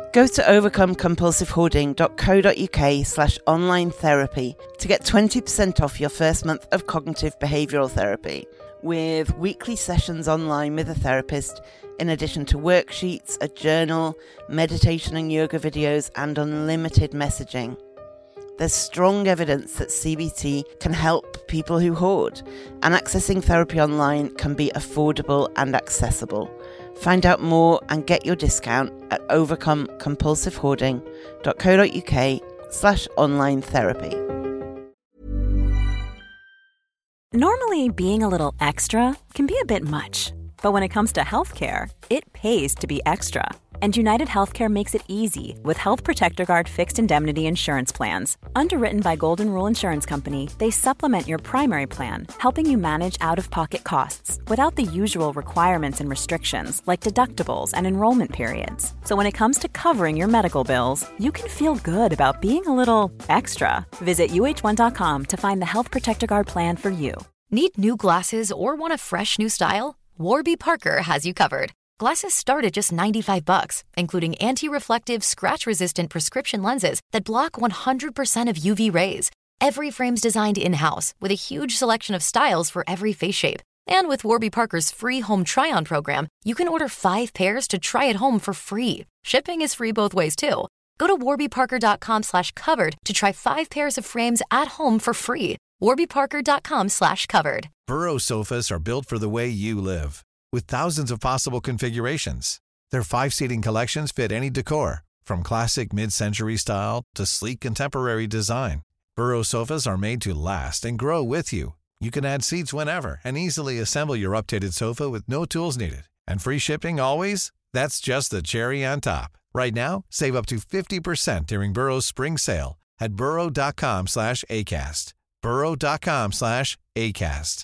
Go to overcomecompulsivehoarding.co.uk/online therapy to get 20% off your first month of cognitive behavioural therapy, with weekly sessions online with a therapist, in addition to worksheets, a journal, meditation and yoga videos, and unlimited messaging. There's strong evidence that CBT can help people who hoard, and accessing therapy online can be affordable and accessible. Find out more and get your discount at overcomecompulsivehoarding.co.uk/online therapy. Normally, being a little extra can be a bit much, but when it comes to healthcare, it pays to be extra. And United Healthcare makes it easy with Health Protector Guard fixed indemnity insurance plans. Underwritten by Golden Rule Insurance Company, they supplement your primary plan, helping you manage out-of-pocket costs without the usual requirements and restrictions like deductibles and enrollment periods. So when it comes to covering your medical bills, you can feel good about being a little extra. Visit uh1.com to find the Health Protector Guard plan for you. Need new glasses or want a fresh new style? Warby Parker has you covered. Glasses start at just $95, including anti-reflective, scratch-resistant prescription lenses that block 100% of UV rays. Every frame's designed in-house with a huge selection of styles for every face shape. And with Warby Parker's free home try-on program, you can order 5 pairs to try at home for free. Shipping is free both ways, too. Go to warbyparker.com/covered to try 5 pairs of frames at home for free. warbyparker.com/covered. Burrow sofas are built for the way you live. With thousands of possible configurations, their 5-seating collections fit any decor, from classic mid-century style to sleek contemporary design. Burrow sofas are made to last and grow with you. You can add seats whenever and easily assemble your updated sofa with no tools needed. And free shipping always? That's just the cherry on top. Right now, save up to 50% during Burrow's spring sale at burrow.com/ACAST. burrow.com/ACAST.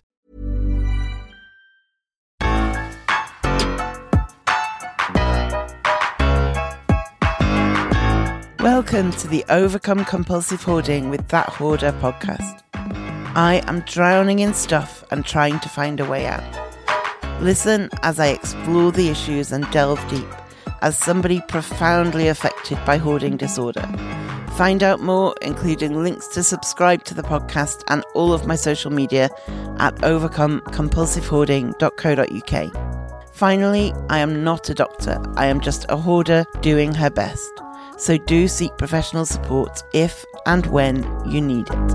Welcome to the Overcome Compulsive Hoarding with That Hoarder podcast. I am drowning in stuff and trying to find a way out. Listen as I explore the issues and delve deep as somebody profoundly affected by hoarding disorder. Find out more, including links to subscribe to the podcast and all of my social media at overcomecompulsivehoarding.co.uk. Finally, I am not a doctor. I am just a hoarder doing her best. So do seek professional support if and when you need it.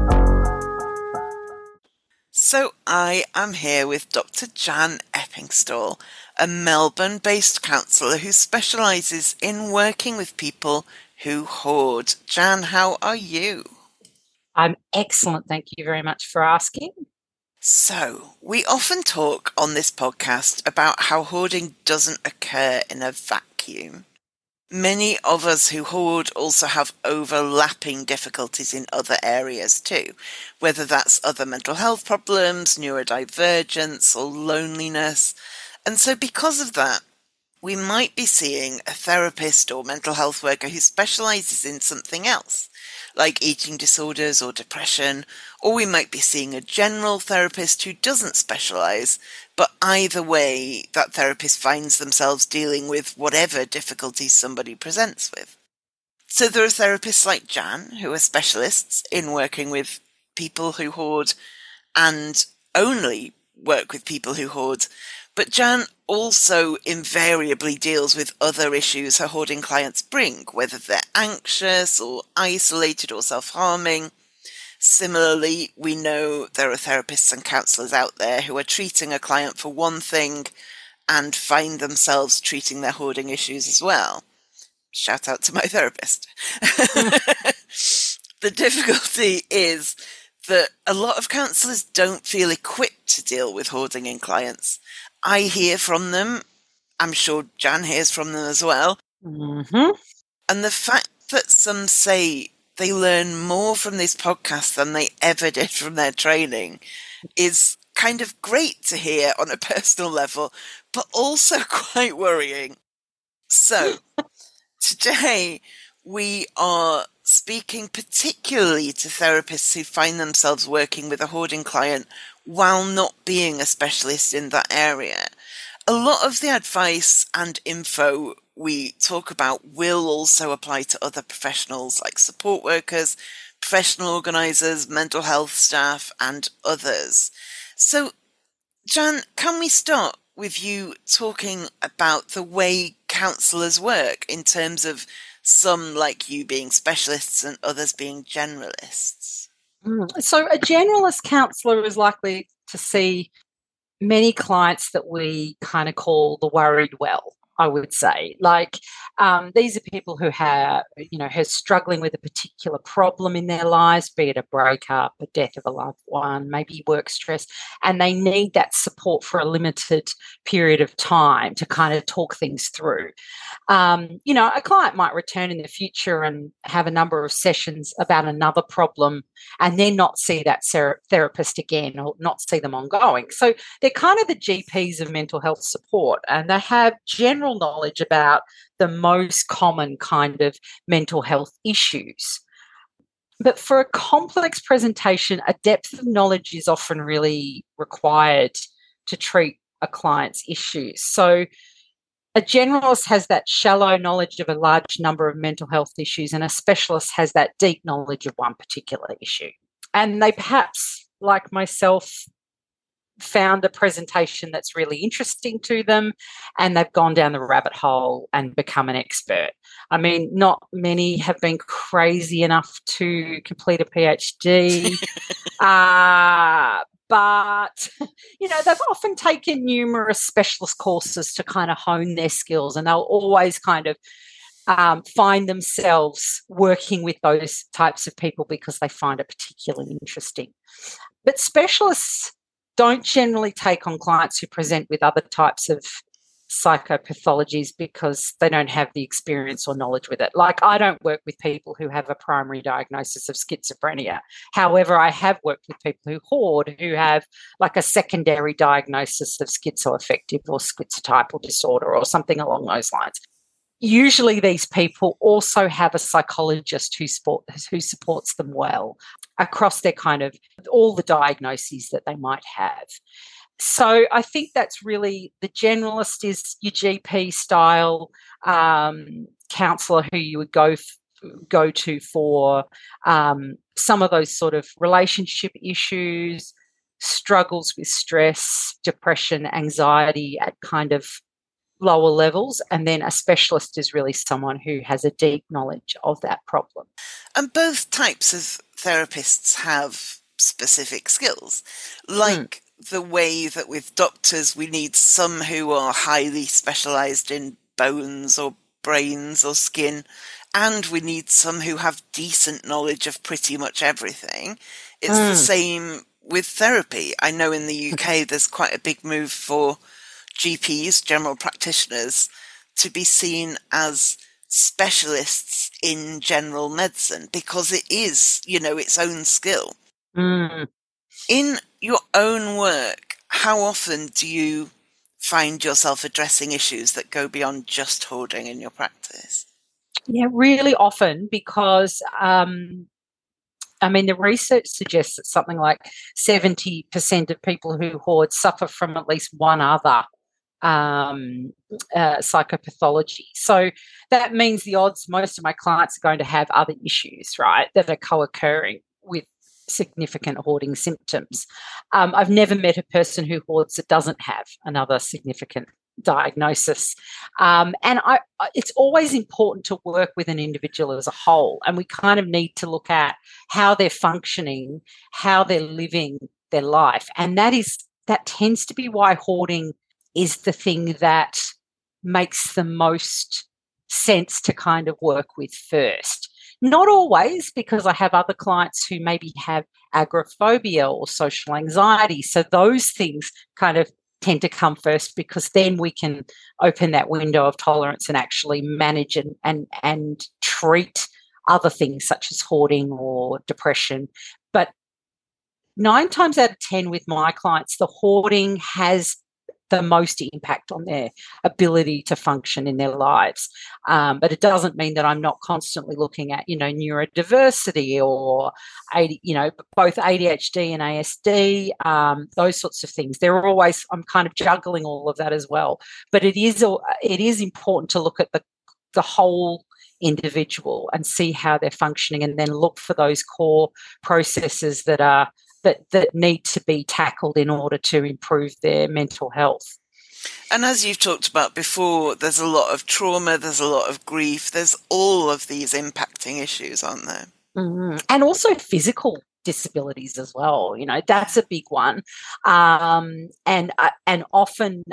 So I am here with Dr. Jan Eppingstall, a Melbourne-based counsellor who specialises in working with people who hoard. Jan, how are you? I'm excellent. Thank you very much for asking. So, we often talk on this podcast about how hoarding doesn't occur in a vacuum. Many of us who hoard also have overlapping difficulties in other areas too, whether that's other mental health problems, neurodivergence, or loneliness. And so because of that, we might be seeing a therapist or mental health worker who specialises in something else, like eating disorders or depression, or we might be seeing a general therapist who doesn't specialise, but either way, that therapist finds themselves dealing with whatever difficulties somebody presents with. So there are therapists like Jan, who are specialists in working with people who hoard and only work with people who hoard. But Jan also invariably deals with other issues her hoarding clients bring, whether they're anxious or isolated or self-harming. Similarly, we know there are therapists and counsellors out there who are treating a client for one thing and find themselves treating their hoarding issues as well. Shout out to my therapist. The difficulty is that a lot of counsellors don't feel equipped to deal with hoarding in clients. I hear from them. I'm sure Jan hears from them as well. Mm-hmm. And the fact that some say they learn more from this podcast than they ever did from their training is kind of great to hear on a personal level, but also quite worrying. So today we are speaking particularly to therapists who find themselves working with a hoarding client while not being a specialist in that area. A lot of the advice and info we talk about will also apply to other professionals like support workers, professional organisers, mental health staff, and others. So, Jan, can we start with you talking about the way counsellors work in terms of some like you being specialists and others being generalists? So a generalist counsellor is likely to see many clients that we kind of call the worried well, I would say. Like these are people who have, who are struggling with a particular problem in their lives, be it a breakup, a death of a loved one, maybe work stress, and they need that support for a limited period of time to kind of talk things through. A client might return in the future and have a number of sessions about another problem and then not see that therapist again or not see them ongoing. So they're kind of the GPs of mental health support, and they have general knowledge about the most common kind of mental health issues. But for a complex presentation, a depth of knowledge is often really required to treat a client's issues. So a generalist has that shallow knowledge of a large number of mental health issues, and a specialist has that deep knowledge of one particular issue. And they perhaps, like myself, found a presentation that's really interesting to them, and they've gone down the rabbit hole and become an expert. I mean, not many have been crazy enough to complete a PhD, but, they've often taken numerous specialist courses to kind of hone their skills, and they'll always kind of find themselves working with those types of people because they find it particularly interesting. But specialists don't generally take on clients who present with other types of psychopathologies because they don't have the experience or knowledge with it. Like, I don't work with people who have a primary diagnosis of schizophrenia. However, I have worked with people who hoard, who have like a secondary diagnosis of schizoaffective or schizotypal disorder or something along those lines. Usually these people also have a psychologist who supports them well across their kind of all the diagnoses that they might have. So I think that's really the generalist is your GP style counsellor who you would go to for some of those sort of relationship issues, struggles with stress, depression, anxiety at kind of lower levels, and then a specialist is really someone who has a deep knowledge of that problem. And both types of therapists have specific skills, like the way that with doctors we need some who are highly specialised in bones or brains or skin, and we need some who have decent knowledge of pretty much everything. It's the same with therapy. I know in the UK there's quite a big move for GPs, general practitioners, to be seen as specialists in general medicine because it is, its own skill. In your own work, how often do you find yourself addressing issues that go beyond just hoarding in your practice? Yeah, really often, because the research suggests that something like 70% of people who hoard suffer from at least one other psychopathology. So that means the odds most of my clients are going to have other issues, right, that are co-occurring with significant hoarding symptoms. I've never met a person who hoards that doesn't have another significant diagnosis. It's always important to work with an individual as a whole, and we kind of need to look at how they're functioning, how they're living their life, and that tends to be why hoarding is the thing that makes the most sense to kind of work with first. Not always, because I have other clients who maybe have agoraphobia or social anxiety. So those things kind of tend to come first, because then we can open that window of tolerance and actually manage and treat other things such as hoarding or depression. But 9 times out of 10 with my clients, the hoarding has the most impact on their ability to function in their lives. But it doesn't mean that I'm not constantly looking at, neurodiversity or, both ADHD and ASD, those sorts of things. I'm kind of juggling all of that as well. But it is important to look at the whole individual and see how they're functioning, and then look for those core processes that need to be tackled in order to improve their mental health. And as you've talked about before, there's a lot of trauma, there's a lot of grief, there's all of these impacting issues, aren't there? Mm-hmm. And also physical disabilities as well. That's a big one. And often,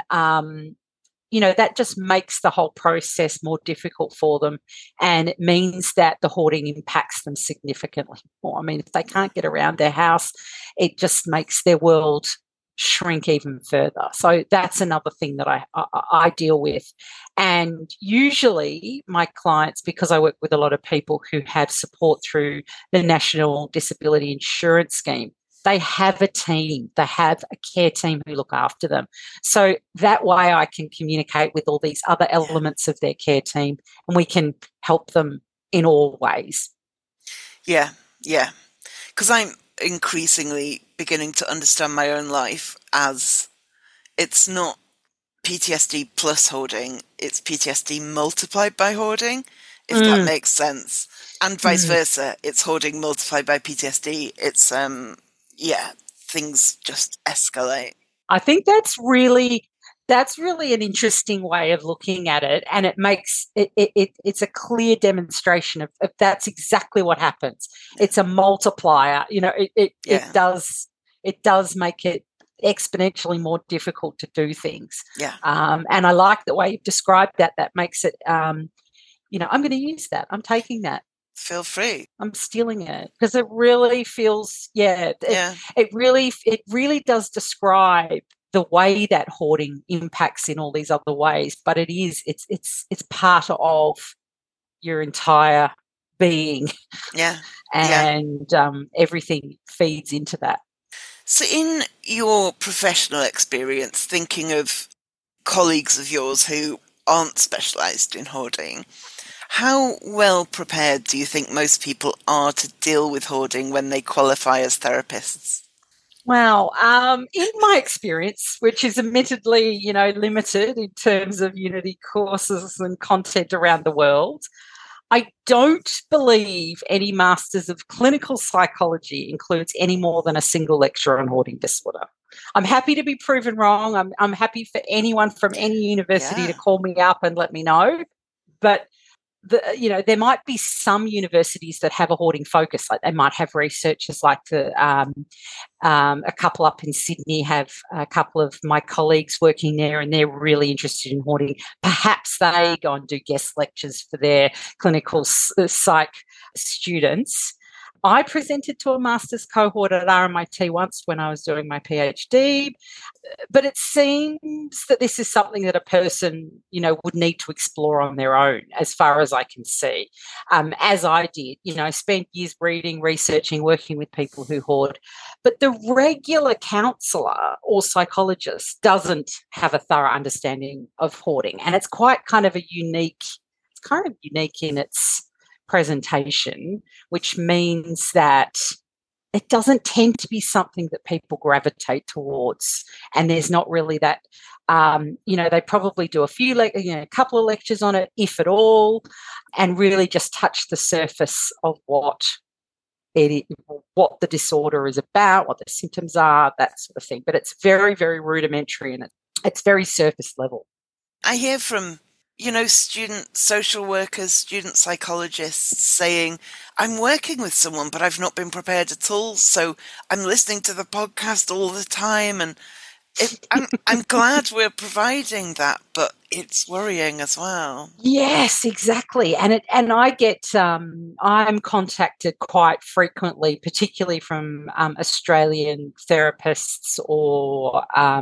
that just makes the whole process more difficult for them. And it means that the hoarding impacts them significantly more. I mean, if they can't get around their house, it just makes their world shrink even further. So that's another thing that I deal with. And usually my clients, because I work with a lot of people who have support through the National Disability Insurance Scheme, they have a team, they have a care team who look after them. So that way I can communicate with all these other elements of their care team, and we can help them in all ways. Yeah. Because I'm increasingly beginning to understand my own life as it's not PTSD plus hoarding, it's PTSD multiplied by hoarding, if that makes sense. And vice versa, it's hoarding multiplied by PTSD. It's things just escalate. I think that's really an interesting way of looking at it, and it makes it's a clear demonstration of that's exactly what happens. It's a multiplier. It does make it exponentially more difficult to do things. Yeah. And I like the way you've described that. That makes it. I'm going to use that. I'm taking that. Feel free. I'm stealing it because it really feels, it really does describe the way that hoarding impacts in all these other ways. But it's part of your entire being. Yeah. And everything feeds into that. So in your professional experience, thinking of colleagues of yours who aren't specialised in hoarding, how well prepared do you think most people are to deal with hoarding when they qualify as therapists? Well, in my experience, which is admittedly, limited in terms of Unity courses and content around the world, I don't believe any Masters of Clinical Psychology includes any more than a single lecture on hoarding disorder. I'm happy to be proven wrong. I'm happy for anyone from any university to call me up and let me know. But there might be some universities that have a hoarding focus, like they might have researchers like a couple up in Sydney have a couple of my colleagues working there, and they're really interested in hoarding. Perhaps they go and do guest lectures for their clinical psych students. I presented to a master's cohort at RMIT once when I was doing my PhD, but it seems that this is something that a person, would need to explore on their own, as far as I can see. As I did, I spent years reading, researching, working with people who hoard, but the regular counsellor or psychologist doesn't have a thorough understanding of hoarding, and it's kind of unique in its presentation, which means that it doesn't tend to be something that people gravitate towards, and there's not really that. They probably do a couple of lectures on it, if at all, and really just touch the surface of what the disorder is about, what the symptoms are, that sort of thing. But it's very, very rudimentary, and it's very surface level. I hear from student social workers, student psychologists saying, I'm working with someone, but I've not been prepared at all. So I'm listening to the podcast all the time. And I'm glad we're providing that, but it's worrying as well. Yes, exactly. And I get, I'm contacted quite frequently, particularly from Australian therapists or,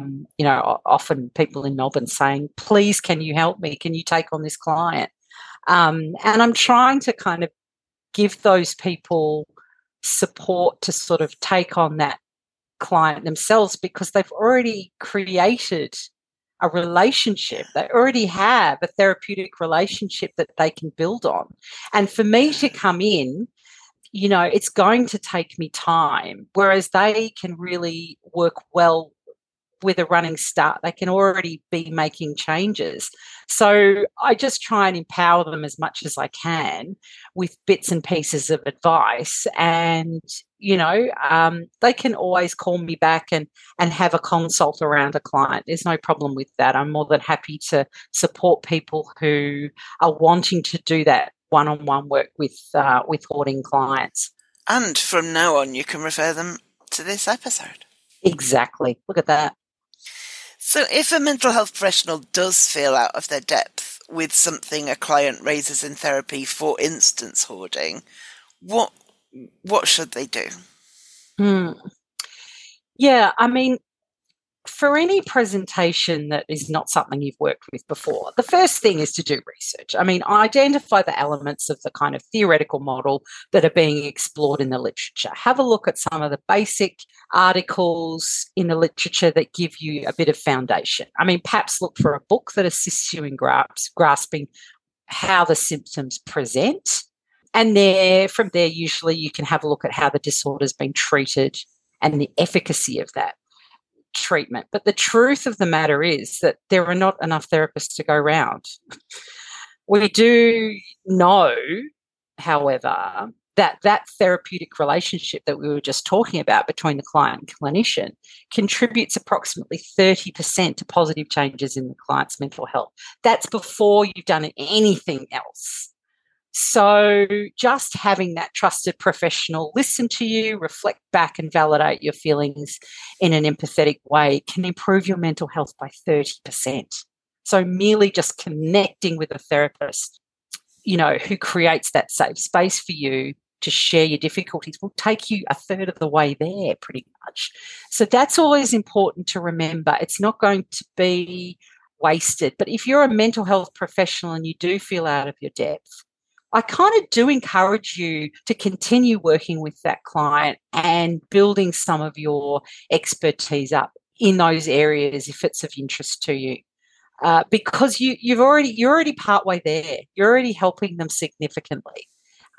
often people in Melbourne saying, please, can you help me? Can you take on this client? And I'm trying to kind of give those people support to sort of take on that client themselves, because they've already created a relationship. They already have a therapeutic relationship that they can build on. And for me to come in, it's going to take me time, whereas they can really work well with a running start. They can already be making changes. So I just try and empower them as much as I can with bits and pieces of advice. And, they can always call me back and have a consult around a client. There's no problem with that. I'm more than happy to support people who are wanting to do that one-on-one work with hoarding clients. And from now on, you can refer them to this episode. Exactly. Look at that. So if a mental health professional does feel out of their depth with something a client raises in therapy, for instance, hoarding, what should they do? Yeah, I mean, for any presentation that is not something you've worked with before, the first thing is to do research. I mean, identify the elements of the kind of theoretical model that are being explored in the literature. Have a look at some of the basic articles in the literature that give you a bit of foundation. I mean, perhaps look for a book that assists you in grasping how the symptoms present. And from there, usually you can have a look at how the disorder's been treated and the efficacy of that treatment. But the truth of the matter is that there are not enough therapists to go around. We do know, however, that therapeutic relationship that we were just talking about between the client and clinician contributes approximately 30% to positive changes in the client's mental health. That's before you've done anything else. So just having that trusted professional listen to you, reflect back and validate your feelings in an empathetic way can improve your mental health by 30%. So merely just connecting with a therapist, who creates that safe space for you to share your difficulties will take you a third of the way there pretty much. So that's always important to remember. It's not going to be wasted. But if you're a mental health professional and you do feel out of your depth, I kind of do encourage you to continue working with that client and building some of your expertise up in those areas if it's of interest to you, because you're already partway there. You're already helping them significantly,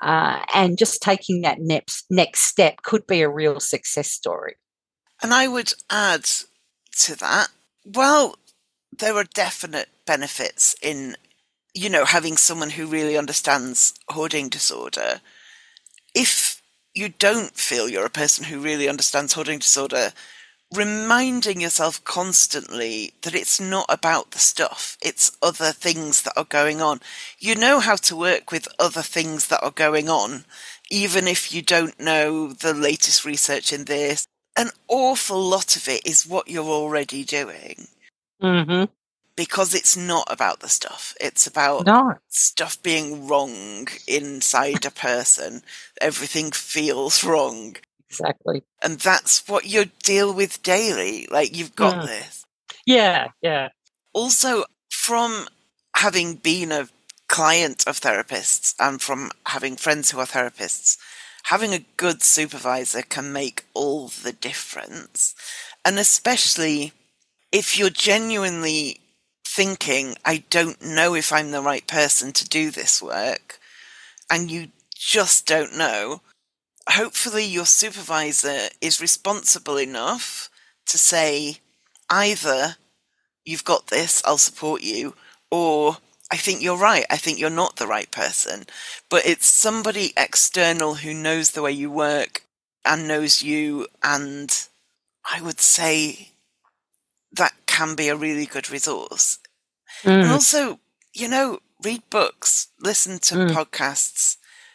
and just taking that next step could be a real success story. And I would add to that, well, there are definite benefits in having someone who really understands hoarding disorder. If you don't feel you're a person who really understands hoarding disorder, reminding yourself constantly that it's not about the stuff, it's other things that are going on. You know how to work with other things that are going on, even if you don't know the latest research in this. An awful lot of it is what you're already doing. Mm-hmm. Because it's not about the stuff. It's about stuff being wrong inside a person. Everything feels wrong. Exactly. And that's what you deal with daily. Like, you've got this. Yeah, yeah. Also, from having been a client of therapists and from having friends who are therapists, having a good supervisor can make all the difference. And especially if you're genuinely thinking, I don't know if I'm the right person to do this work, and you just don't know, hopefully your supervisor is responsible enough to say, either you've got this, I'll support you, or I think you're right, I think you're not the right person. But it's somebody external who knows the way you work and knows you, and I would say that can be a really good resource. And also, read books, listen to podcasts,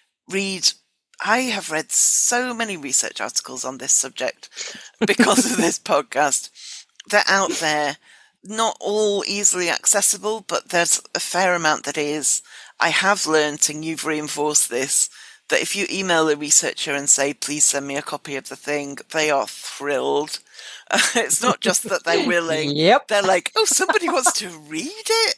I have read so many research articles on this subject because of this podcast. They're out there, not all easily accessible, but there's a fair amount that is. I have learnt, and you've reinforced this, that if you email a researcher and say, please send me a copy of the thing, they are thrilled. It's not just that they're willing. Yep. They're like, oh, somebody wants to read it.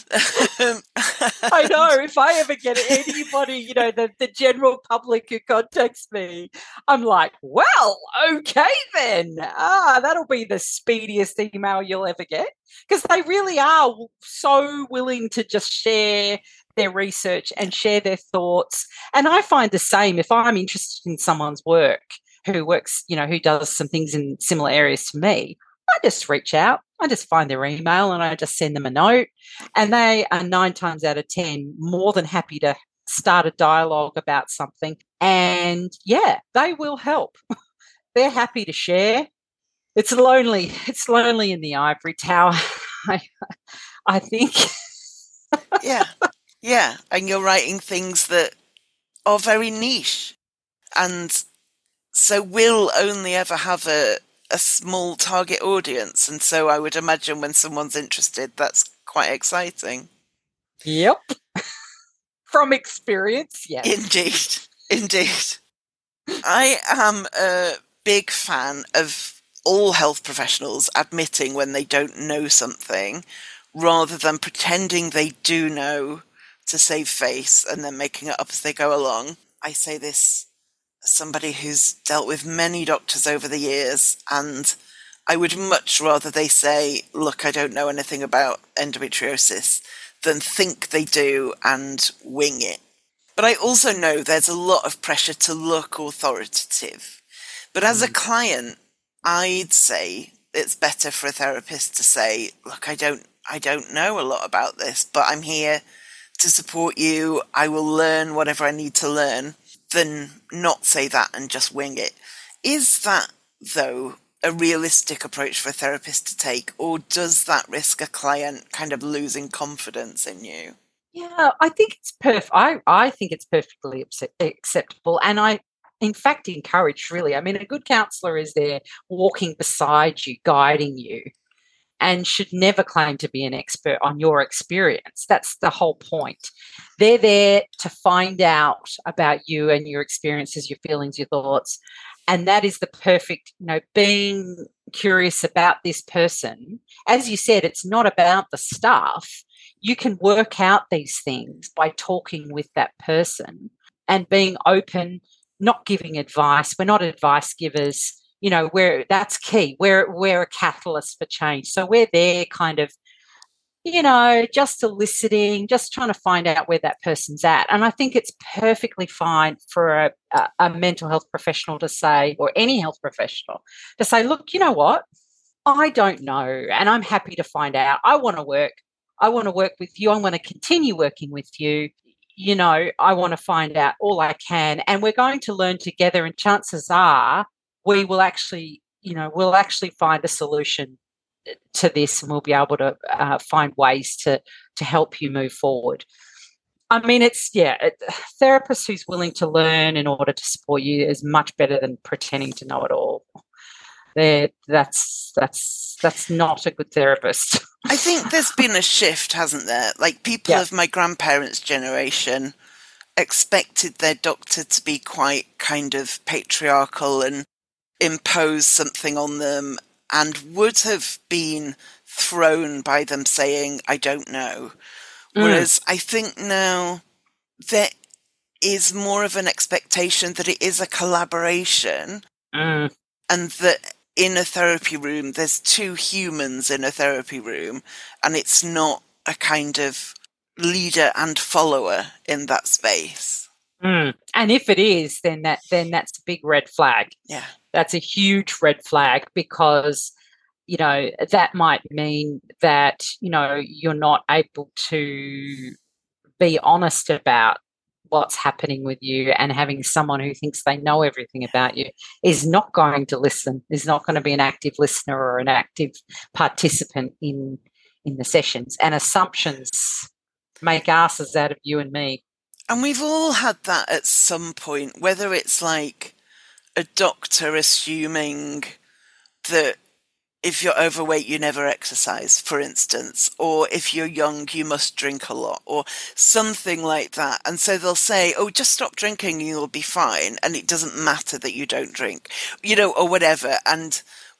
I know. If I ever get anybody, the general public who contacts me, I'm like, well, okay then. That'll be the speediest email you'll ever get, because they really are so willing to just share their research and share their thoughts. And I find the same if I'm interested in someone's work who works, who does some things in similar areas to me. I just reach out, I just find their email and I just send them a note. And they are 9 times out of 10 more than happy to start a dialogue about something. And yeah, they will help. They're happy to share. It's lonely in the ivory tower, I think. Yeah. And you're writing things that are very niche. And so we'll only ever have a small target audience. And so I would imagine when someone's interested, that's quite exciting. Yep. From experience, yes. Indeed. I am a big fan of all health professionals admitting when they don't know something rather than pretending they do know to save face and then making it up as they go along. I say this as somebody who's dealt with many doctors over the years, and I would much rather they say, look, I don't know anything about endometriosis, than think they do and wing it. But I also know there's a lot of pressure to look authoritative. But as a client, I'd say it's better for a therapist to say, look, I don't know a lot about this, but I'm here to support you. I will learn whatever I need to learn, than not say that and just wing it. Is that, though, a realistic approach for a therapist to take, or does that risk a client kind of losing confidence in you? Yeah, I think it's I think it's perfectly acceptable, and I, in fact, encourage, really. I mean, a good counsellor is there walking beside you, guiding you, and should never claim to be an expert on your experience. That's the whole point. They're there to find out about you and your experiences, your feelings, your thoughts. And that is the perfect, being curious about this person. As you said, it's not about the stuff. You can work out these things by talking with that person and being open, not giving advice. We're not advice givers. That's key. We're a catalyst for change. So we're there kind of, just eliciting, just trying to find out where that person's at. And I think it's perfectly fine for a mental health professional to say, or any health professional to say, look, you know what? I don't know, and I'm happy to find out. I want to work with you. I want to continue working with you. I want to find out all I can, and we're going to learn together. And chances are we will actually, find a solution to this, and we'll be able to find ways to help you move forward. I mean, a therapist who's willing to learn in order to support you is much better than pretending to know it all. That's not a good therapist. I think there's been a shift, hasn't there? Like people of my grandparents' generation expected their doctor to be quite kind of patriarchal and impose something on them, and would have been thrown by them saying, I don't know. Whereas I think now there is more of an expectation that it is a collaboration and that in a therapy room, there's 2 humans in a therapy room, and it's not a kind of leader and follower in that space. And if it is, then that's a big red flag. Yeah. That's a huge red flag, because, that might mean that, you're not able to be honest about what's happening with you, and having someone who thinks they know everything about you is not going to listen, is not going to be an active listener or an active participant in the sessions. And assumptions make asses out of you and me. And we've all had that at some point, whether it's like a doctor assuming that if you're overweight, you never exercise, for instance, or if you're young, you must drink a lot, or something like that. And so they'll say, oh, just stop drinking, you'll be fine. And it doesn't matter that you don't drink, or whatever. And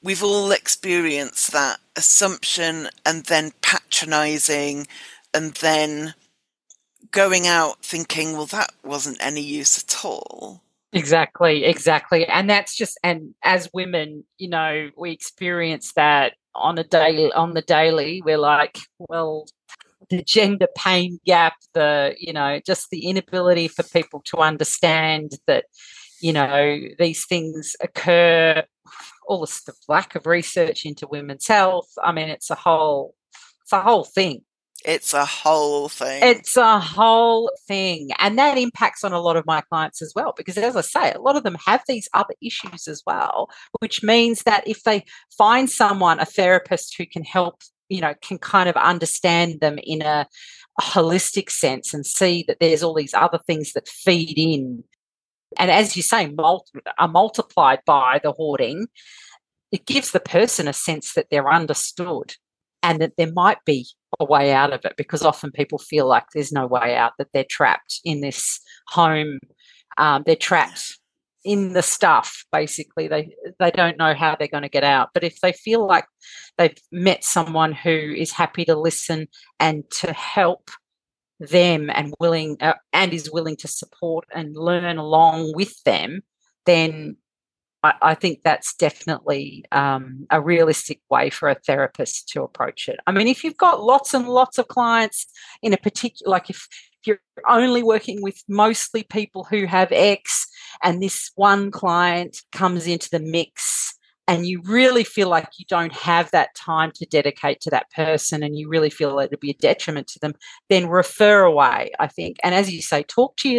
we've all experienced that assumption and then patronising and then going out thinking, well, that wasn't any use at all. Exactly. And that's just, and as women, you know, we experience that on the daily. We're like, well, the gender pain gap, just the inability for people to understand that, you know, these things occur, all the lack of research into women's health. I mean, it's a whole thing. It's a whole thing. It's a whole thing. And that impacts on a lot of my clients as well, because as I say, a lot of them have these other issues as well, which means that if they find someone, a therapist who can help, you know, can kind of understand them in a holistic sense and see that there's all these other things that feed in. And as you say, are multiplied by the hoarding, it gives the person a sense that they're understood and that there might be a way out of it, because often people feel like there's no way out, that they're trapped in this home. They're trapped in the stuff, basically. They don't know how they're going to get out. But if they feel like they've met someone who is happy to listen and to help them and is willing to support and learn along with them, then I think that's definitely a realistic way for a therapist to approach it. I mean, if you've got lots and lots of clients in a particular, like if you're only working with mostly people who have X and this one client comes into the mix and you really feel like you don't have that time to dedicate to that person and you really feel like it'll be a detriment to them, then refer away, I think. And as you say, talk to your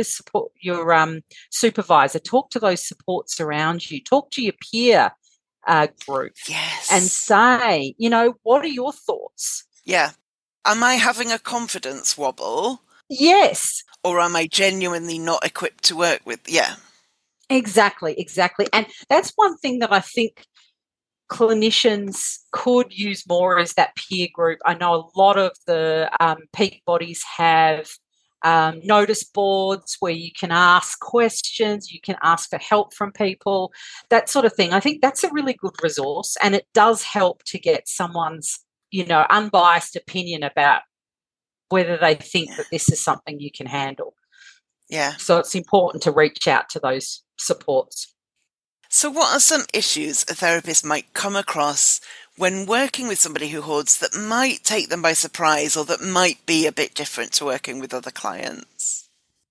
supervisor, talk to those supports around you, talk to your peer group. Yes. And say, you know, what are your thoughts? Yeah. Am I having a confidence wobble? Yes. Or am I genuinely not equipped to work with? Yeah. Exactly. And that's one thing that I think clinicians could use more, is that peer group. I know a lot of the peak bodies have notice boards where you can ask questions, you can ask for help from people, that sort of thing. I think that's a really good resource, and it does help to get someone's, you know, unbiased opinion about whether they think that this is something you can handle. Yeah. So it's important to reach out to those supports. So what are some issues a therapist might come across when working with somebody who hoards that might take them by surprise or that might be a bit different to working with other clients?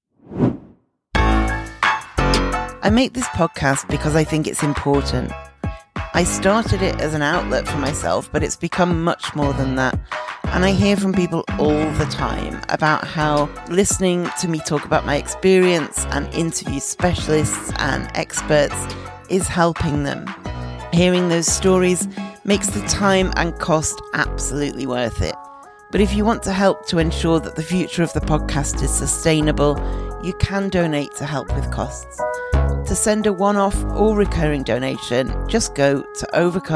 I make this podcast because I think it's important. I started it as an outlet for myself, but it's become much more than that. And I hear from people all the time about how listening to me talk about my experience and interview specialists and experts is helping them. Hearing those stories makes the time and cost absolutely worth it. But if you want to help to ensure that the future of the podcast is sustainable, you can donate to help with costs. To send a one-off or recurring donation, just go to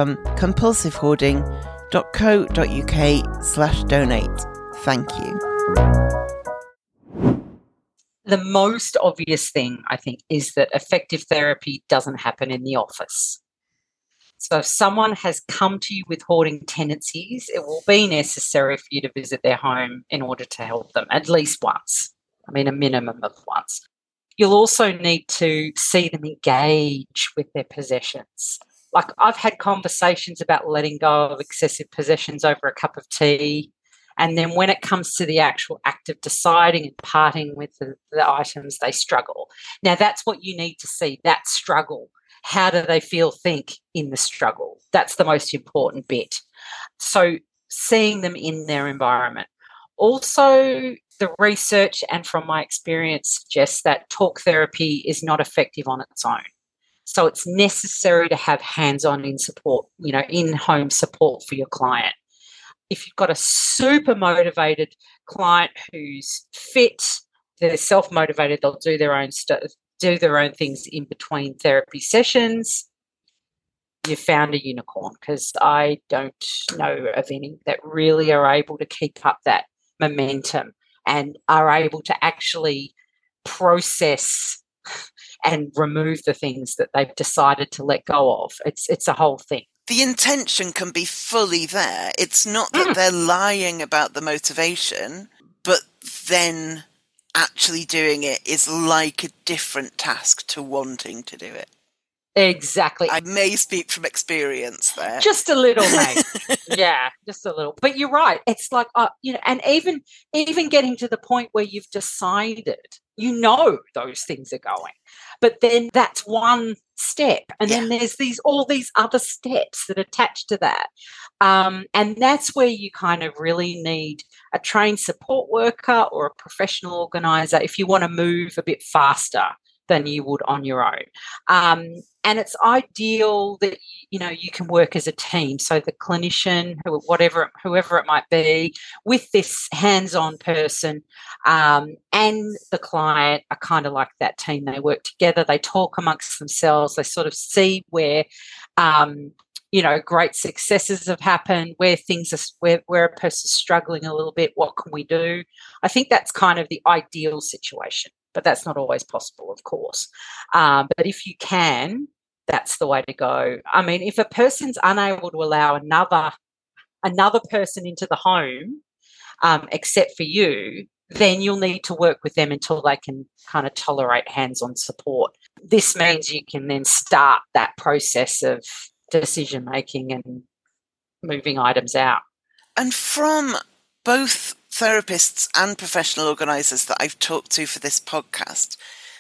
overcomecompulsivehoarding.co.uk/donate. Thank you. The most obvious thing, I think, is that effective therapy doesn't happen in the office. So if someone has come to you with hoarding tendencies, it will be necessary for you to visit their home in order to help them at least once. I mean, a minimum of once. You'll also need to see them engage with their possessions. Like, I've had conversations about letting go of excessive possessions over a cup of tea. And then when it comes to the actual act of deciding and parting with the items, they struggle. Now, that's what you need to see, that struggle. How do they think in the struggle? That's the most important bit. So seeing them in their environment. Also, the research and from my experience suggests that talk therapy is not effective on its own. So it's necessary to have hands-on in-home support for your client. If you've got a super motivated client who's fit, they're self-motivated, they'll do their own stuff, do their own things in between therapy sessions, you've found a unicorn, because I don't know of any that really are able to keep up that momentum and are able to actually process and remove the things that they've decided to let go of. It's a whole thing. the intention can be fully there. It's not that they're lying about the motivation, but then actually doing it is like a different task to wanting to do it. Exactly. I may speak from experience there. Just a little, mate. Yeah, just a little. But you're right. It's like, and even getting to the point where you've decided, those things are going. But then that's one step. And then there's all these other steps that attach to that. And that's where you kind of really need a trained support worker or a professional organizer if you want to move a bit faster than you would on your own. And it's ideal that, you can work as a team. So the clinician, whoever it might be, with this hands-on person and the client are kind of like that team. They work together, they talk amongst themselves, they sort of see where, great successes have happened, where things are, where a person's struggling a little bit, what can we do? I think that's kind of the ideal situation. But that's not always possible, of course. But if you can, that's the way to go. I mean, if a person's unable to allow another person into the home, except for you, then you'll need to work with them until they can kind of tolerate hands-on support. This means you can then start that process of decision-making and moving items out. And from both therapists and professional organisers that I've talked to for this podcast,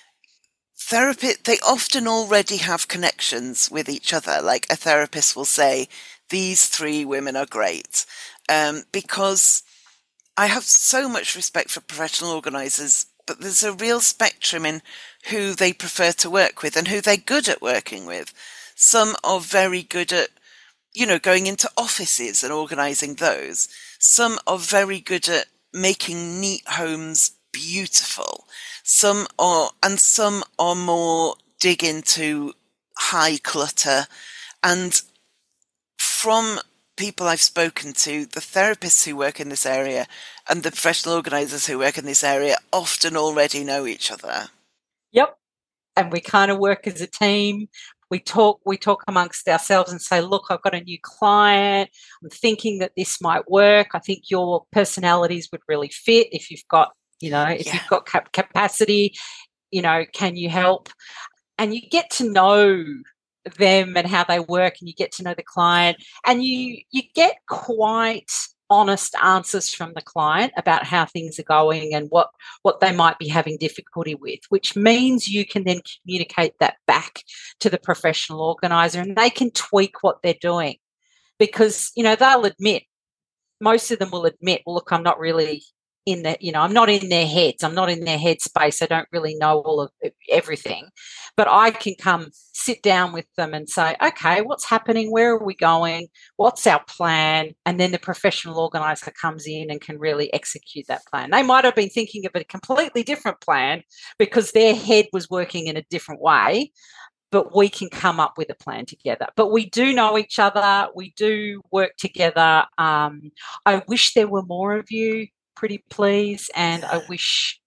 they often already have connections with each other. Like a therapist will say, these 3 women are great. Because I have so much respect for professional organisers, but there's a real spectrum in who they prefer to work with and who they're good at working with. Some are very good at, going into offices and organising those. Some are very good at making neat homes beautiful. Some are more dig into high clutter. And from people I've spoken to, the therapists who work in this area and the professional organisers who work in this area often already know each other. Yep. And we kind of work as a team. We talk amongst ourselves and say, look, I've got a new client. I'm thinking that this might work. I think your personalities would really fit if you've got, you've got capacity, can you help? And you get to know them and how they work, and you get to know the client, and you get quite honest answers from the client about how things are going and what they might be having difficulty with, which means you can then communicate that back to the professional organizer and they can tweak what they're doing, because, they'll admit, most of them will admit, well, look, I'm not really in the, I'm not in their heads. I'm not in their headspace. I don't really know all of everything, but I can come sit down with them and say, okay, what's happening? Where are we going? What's our plan? And then the professional organizer comes in and can really execute that plan. They might have been thinking of a completely different plan because their head was working in a different way, but we can come up with a plan together. But we do know each other. We do work together. I wish there were more of you, pretty please, and I wish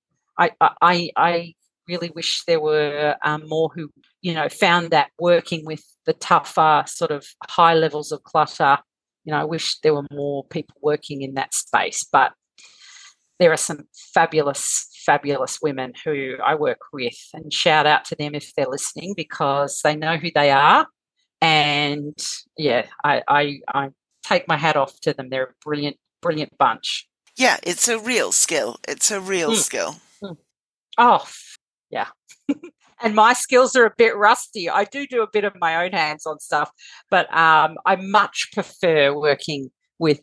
I really wish there were more who found that working with the tougher sort of high levels of clutter. I wish there were more people working in that space, but there are some fabulous women who I work with, and shout out to them if they're listening, because they know who they are, and I take my hat off to them. They're a brilliant bunch. Yeah, it's a real skill. It's a real skill. Oh, yeah. And my skills are a bit rusty. I do a bit of my own hands-on stuff, but I much prefer working with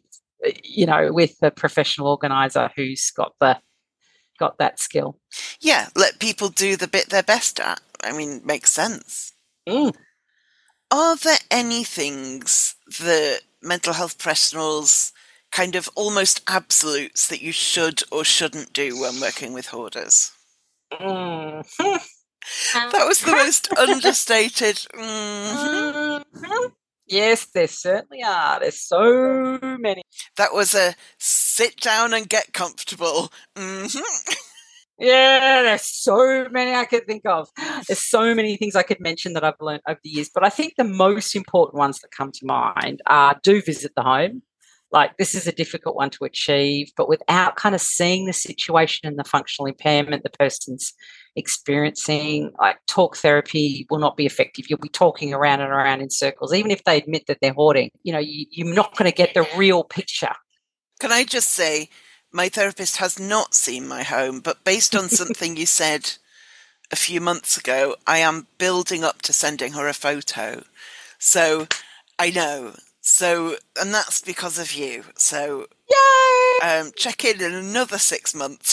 a professional organizer who's got that skill. Yeah, let people do the bit they're best at. I mean, makes sense. Are there any things that mental health professionals kind of almost absolutes that you should or shouldn't do when working with hoarders? That was the most understated. Yes, there certainly are. There's so many. That was a sit down and get comfortable. Yeah, there's so many I could think of. There's so many things I could mention that I've learned over the years, but I think the most important ones that come to mind are do visit the home. Like, this is a difficult one to achieve, but without kind of seeing the situation and the functional impairment the person's experiencing, like, talk therapy will not be effective. You'll be talking around and around in circles. Even if they admit that they're hoarding, you're not going to get the real picture. Can I just say, my therapist has not seen my home, but based on something you said a few months ago, I am building up to sending her a photo. So I know. So, and that's because of you. So, yay! Check in another 6 months.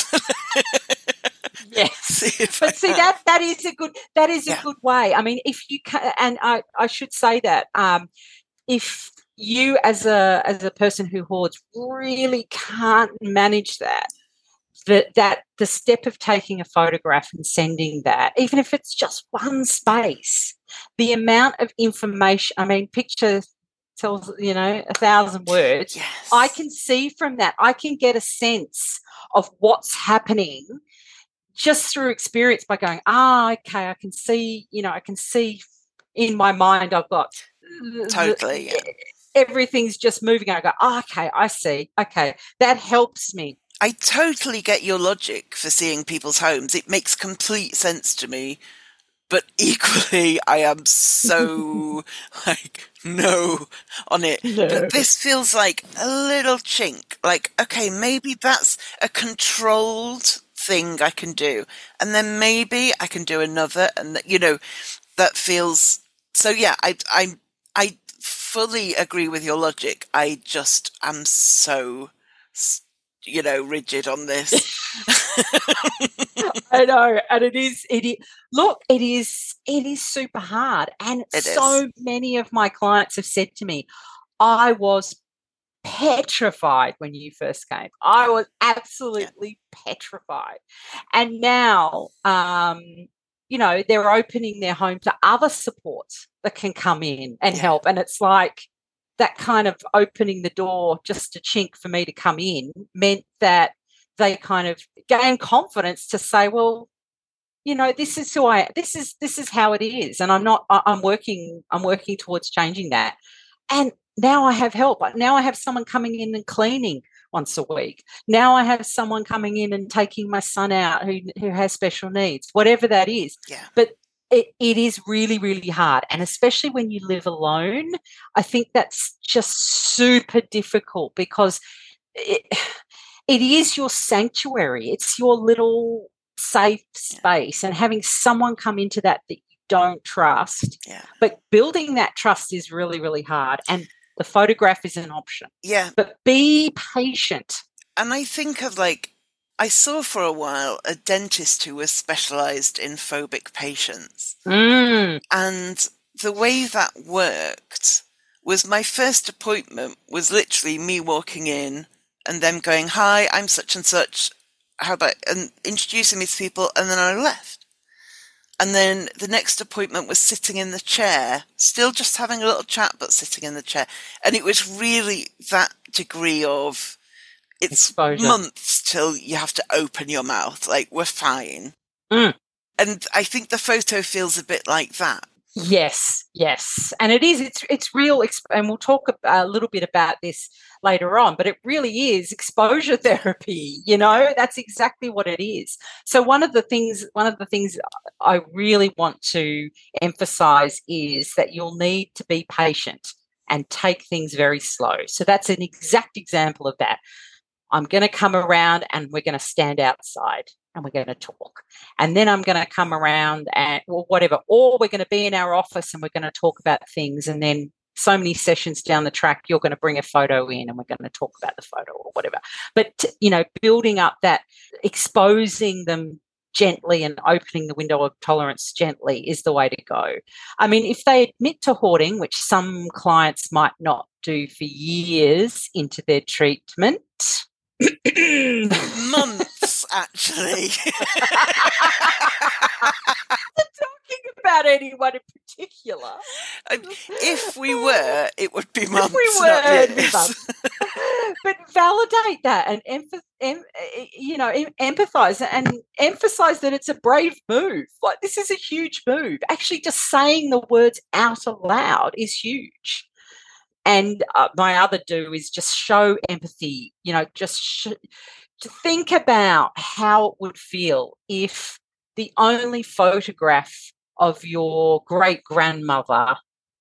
Yes, but see that is a good way. I mean, if you can, and I should say that if you as a person who hoards really can't manage that the step of taking a photograph and sending that, even if it's just one space, the amount of information. I mean, picture tells 1,000 words. Yes. I can see from that. I can get a sense of what's happening just through experience by going, okay, I can see, I can see in my mind I've got totally everything's just moving. I go, okay, I see. Okay, that helps me. I totally get your logic for seeing people's homes. It makes complete sense to me. But equally, I am so no on it. No. But this feels like a little chink. Like, okay, maybe that's a controlled thing I can do. And then maybe I can do another. And, that feels... So, yeah, I fully agree with your logic. I just am so... rigid on this. I know, and it is. Look, it is super hard, and many of my clients have said to me, "I was petrified when you first came. I was absolutely petrified," and now, they're opening their home to other supports that can come in and help, and it's like. That kind of opening the door just a chink for me to come in meant that they kind of gained confidence to say, well, this is this is how it is. And I'm working towards changing that. And now I have help. Now I have someone coming in and cleaning once a week. Now I have someone coming in and taking my son out who has special needs, whatever that is. Yeah. But it is really, really hard. And especially when you live alone, I think that's just super difficult because it is your sanctuary. It's your little safe space. And having someone come into that you don't trust. Yeah. But building that trust is really, really hard. And the photograph is an option. Yeah. But be patient. And I think of I saw for a while a dentist who was specialised in phobic patients. Mm. And the way that worked was my first appointment was literally me walking in and them going, "Hi, I'm such and such. How about," and introducing me to people, and then I left. And then the next appointment was sitting in the chair, still just having a little chat, but sitting in the chair. And it was really that degree of, it's exposure. Months till you have to open your mouth. Like, we're fine. Mm. And I think the photo feels a bit like that. Yes. And it is, it's real, and we'll talk a little bit about this later on, but it really is exposure therapy, that's exactly what it is. So one of the things I really want to emphasize is that you'll need to be patient and take things very slow. So that's an exact example of that. I'm going to come around and we're going to stand outside and we're going to talk. And then I'm going to come around and whatever, or we're going to be in our office and we're going to talk about things. And then so many sessions down the track, you're going to bring a photo in and we're going to talk about the photo or whatever. But, building up that, exposing them gently and opening the window of tolerance gently is the way to go. I mean, if they admit to hoarding, which some clients might not do for years into their treatment, months, actually. Talking about anyone in particular. If we were, it would be months. If we were, not years. But validate that and empathize and emphasize that it's a brave move. Like, this is a huge move. Actually, just saying the words out aloud is huge. And my other do is just show empathy, to think about how it would feel if the only photograph of your great-grandmother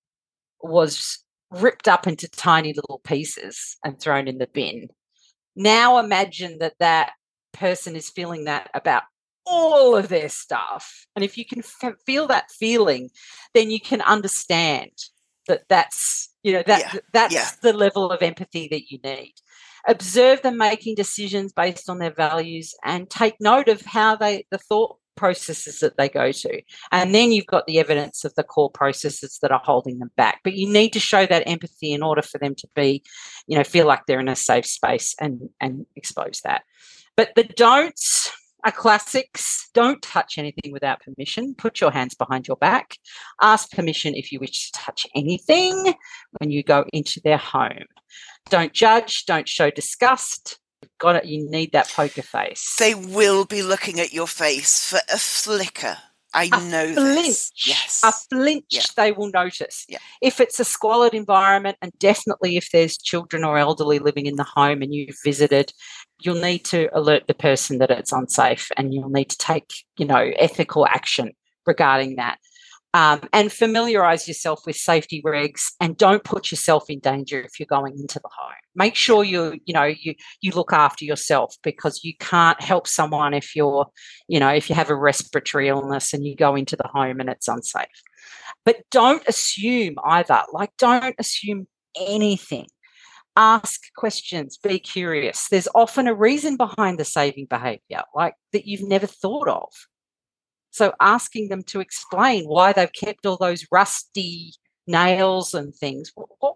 was ripped up into tiny little pieces and thrown in the bin. Now imagine that person is feeling that about all of their stuff. And if you can feel that feeling, then you can understand that's the level of empathy that you need. Observe them making decisions based on their values and take note of how the thought processes that they go to. And then you've got the evidence of the core processes that are holding them back. But you need to show that empathy in order for them to be, feel like they're in a safe space and expose that. But the don'ts are classics. Don't touch anything without permission. Put your hands behind your back. Ask permission if you wish to touch anything when you go into their home. Don't judge. Don't show disgust. You need that poker face. They will be looking at your face for a flicker. I know this. Yes. A flinch, they will notice. Yeah. If it's a squalid environment, and definitely if there's children or elderly living in the home and you've visited, you'll need to alert the person that it's unsafe, and you'll need to take, ethical action regarding that. And familiarise yourself with safety regs, and don't put yourself in danger if you're going into the home. Make sure you look after yourself, because you can't help someone if if you have a respiratory illness and you go into the home and it's unsafe. But don't assume either. Like, don't assume anything. Ask questions. Be curious. There's often a reason behind the saving behaviour, like that you've never thought of. So asking them to explain why they've kept all those rusty nails and things.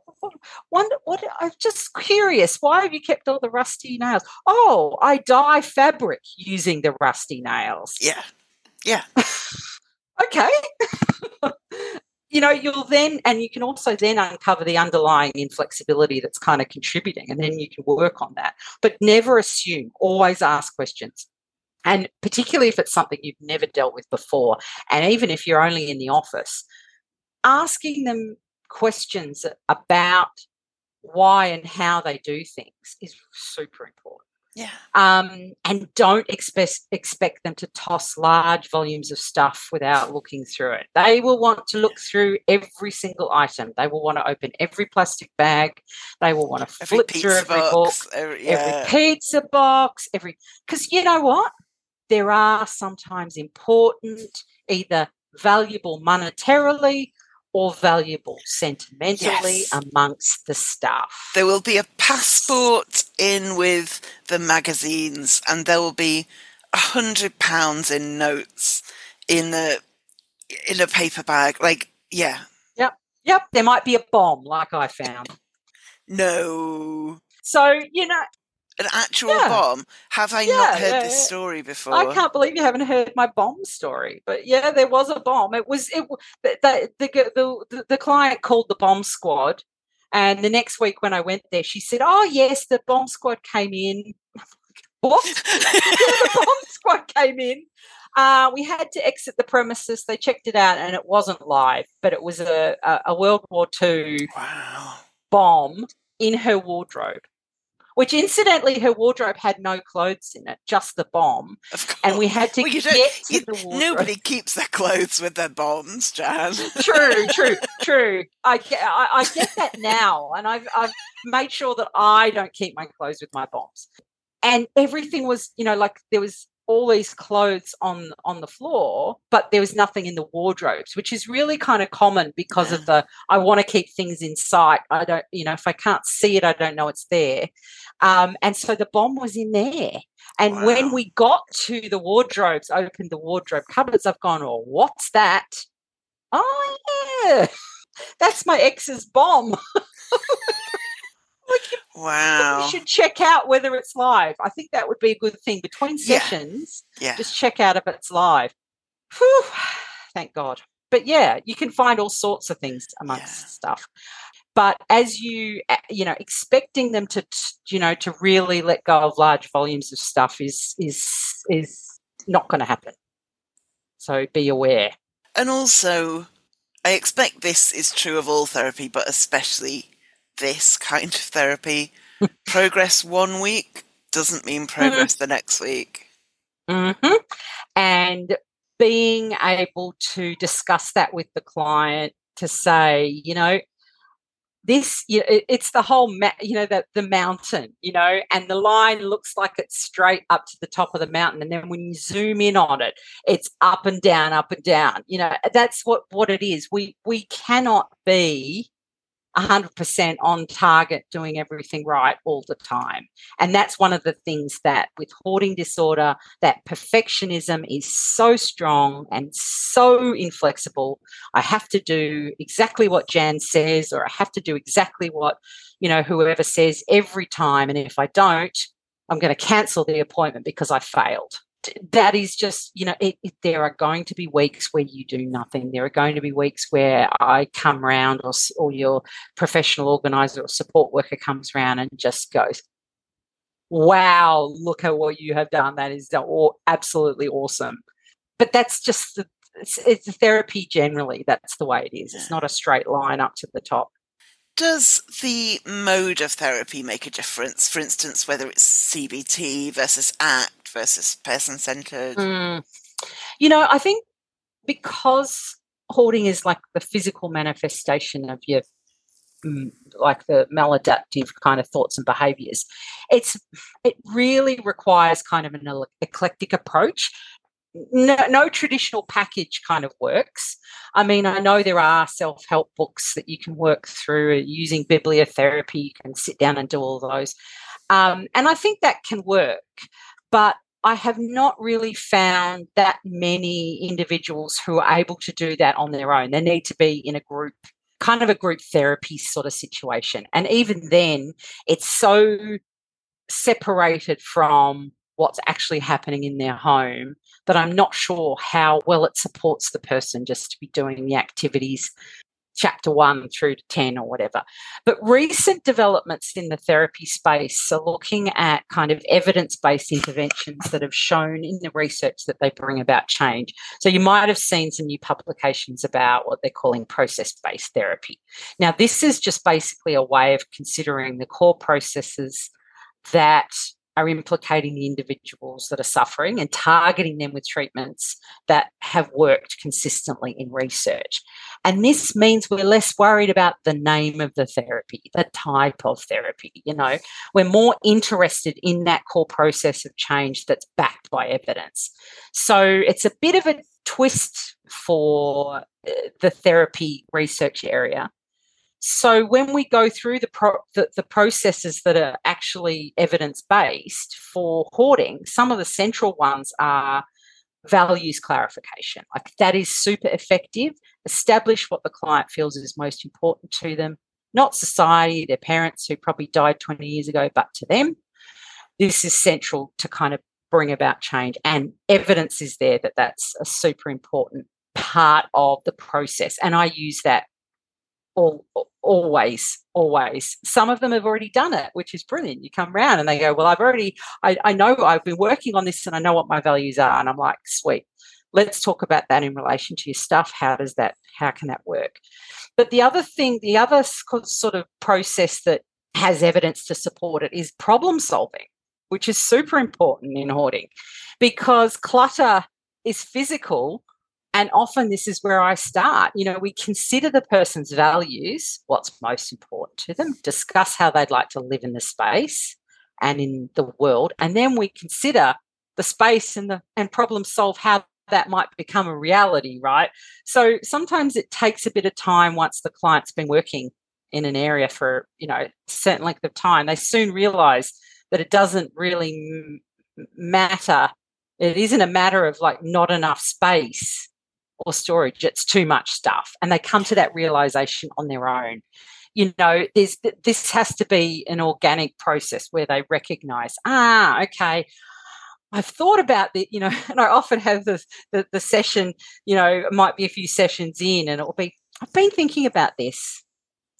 I'm just curious. Why have you kept all the rusty nails? Oh, I dye fabric using the rusty nails. Yeah. Yeah. Okay. You'll then, and you can also then uncover the underlying inflexibility that's kind of contributing, and then you can work on that. But never assume. Always ask questions. And particularly if it's something you've never dealt with before, and even if you're only in the office, asking them questions about why and how they do things is super important. Yeah. And don't expect them to toss large volumes of stuff without looking through it. They will want to look through every single item. They will want to open every plastic bag. They will want to flip through every box, every pizza box, because you know what? There are sometimes important, either valuable monetarily or valuable sentimentally amongst the staff. There will be a passport in with the magazines, and there will be £100 in notes in a paper bag. Like, yeah. Yep. There might be a bomb, like I found. No. So, an actual bomb? Have I not heard this story before? I can't believe you haven't heard my bomb story. But yeah, there was a bomb. The client called the bomb squad, and the next week when I went there, she said, "Oh yes, the bomb squad came in." What? The bomb squad came in. We had to exit the premises. They checked it out, and it wasn't live, but it was a World War II bomb in her wardrobe. Which, incidentally, her wardrobe had no clothes in it, just the bomb. Of course. And we had to get to the wardrobe. Nobody keeps their clothes with their bombs, Jan. True. I get that now, and I've made sure that I don't keep my clothes with my bombs. And everything was, like there was all these clothes on the floor, but there was nothing in the wardrobes, which is really kind of common because of I want to keep things in sight. I don't, if I can't see it, I don't know it's there. And so the bomb was in there. And when we got to the wardrobes, opened the wardrobe cupboards, I've gone, oh, what's that? Oh, yeah, that's my ex's bomb. Wow. You should check out whether it's live. I think that would be a good thing. Between sessions, just check out if it's live. Whew, thank God. But, yeah, you can find all sorts of things amongst stuff. But as expecting them to really let go of large volumes of stuff is not going to happen. So be aware. And also, I expect this is true of all therapy, but especially this kind of therapy. Progress one week doesn't mean progress the next week. Mm-hmm. And being able to discuss that with the client to say, this, it's the whole, the mountain, and the line looks like it's straight up to the top of the mountain. And then when you zoom in on it, it's up and down, up and down. That's what it is. We cannot be 100% on target doing everything right all the time. And that's one of the things that with hoarding disorder, that perfectionism is so strong and so inflexible. I have to do exactly what Jan says, or I have to do exactly what, whoever says every time. And if I don't, I'm going to cancel the appointment because I failed. That is just, there are going to be weeks where you do nothing. There are going to be weeks where I come round or your professional organizer or support worker comes around and just goes, wow, look at what you have done. That is absolutely awesome. But that's just, it's therapy generally. That's the way it is. It's not a straight line up to the top. Does the mode of therapy make a difference? For instance, whether it's CBT versus ACT versus person-centered? I think because hoarding is like the physical manifestation of your, like the maladaptive kind of thoughts and behaviours, it really requires kind of an eclectic approach. No traditional package kind of works. I mean, I know there are self-help books that you can work through using bibliotherapy. You can sit down and do all those. And I think that can work. But I have not really found that many individuals who are able to do that on their own. They need to be in a group, kind of a group therapy sort of situation. And even then, it's so separated from what's actually happening in their home that I'm not sure how well it supports the person just to be doing the activities chapter 1 through to 10 or whatever. But recent developments in the therapy space are looking at kind of evidence-based interventions that have shown in the research that they bring about change. So you might have seen some new publications about what they're calling process-based therapy. Now, this is just basically a way of considering the core processes that are implicating the individuals that are suffering and targeting them with treatments that have worked consistently in research. And this means we're less worried about the name of the therapy, the type of therapy, We're more interested in that core process of change that's backed by evidence. So it's a bit of a twist for the therapy research area. So when we go through the processes that are actually evidence-based for hoarding, some of the central ones are values clarification. Like that is super effective. Establish what the client feels is most important to them, not society, their parents who probably died 20 years ago, but to them. This is central to kind of bring about change, and evidence is there that that's a super important part of the process. And I use that always. Some of them have already done it, which is brilliant. You come around and they go, well, I know I've been working on this and I know what my values are. And I'm like, sweet, let's talk about that in relation to your stuff. How can that work? But the other sort of process that has evidence to support it is problem solving, which is super important in hoarding because clutter is physical. And often this is where I start. We consider the person's values, what's most important to them, discuss how they'd like to live in the space and in the world, and then we consider the space and problem solve how that might become a reality, right? So sometimes it takes a bit of time once the client's been working in an area for, a certain length of time. They soon realise that it doesn't really matter. It isn't a matter of like not enough space or storage, it's too much stuff. And they come to that realization on their own. This has to be an organic process where they recognize, okay, I've thought about it, and I often have the session, it might be a few sessions in and it'll be, I've been thinking about this.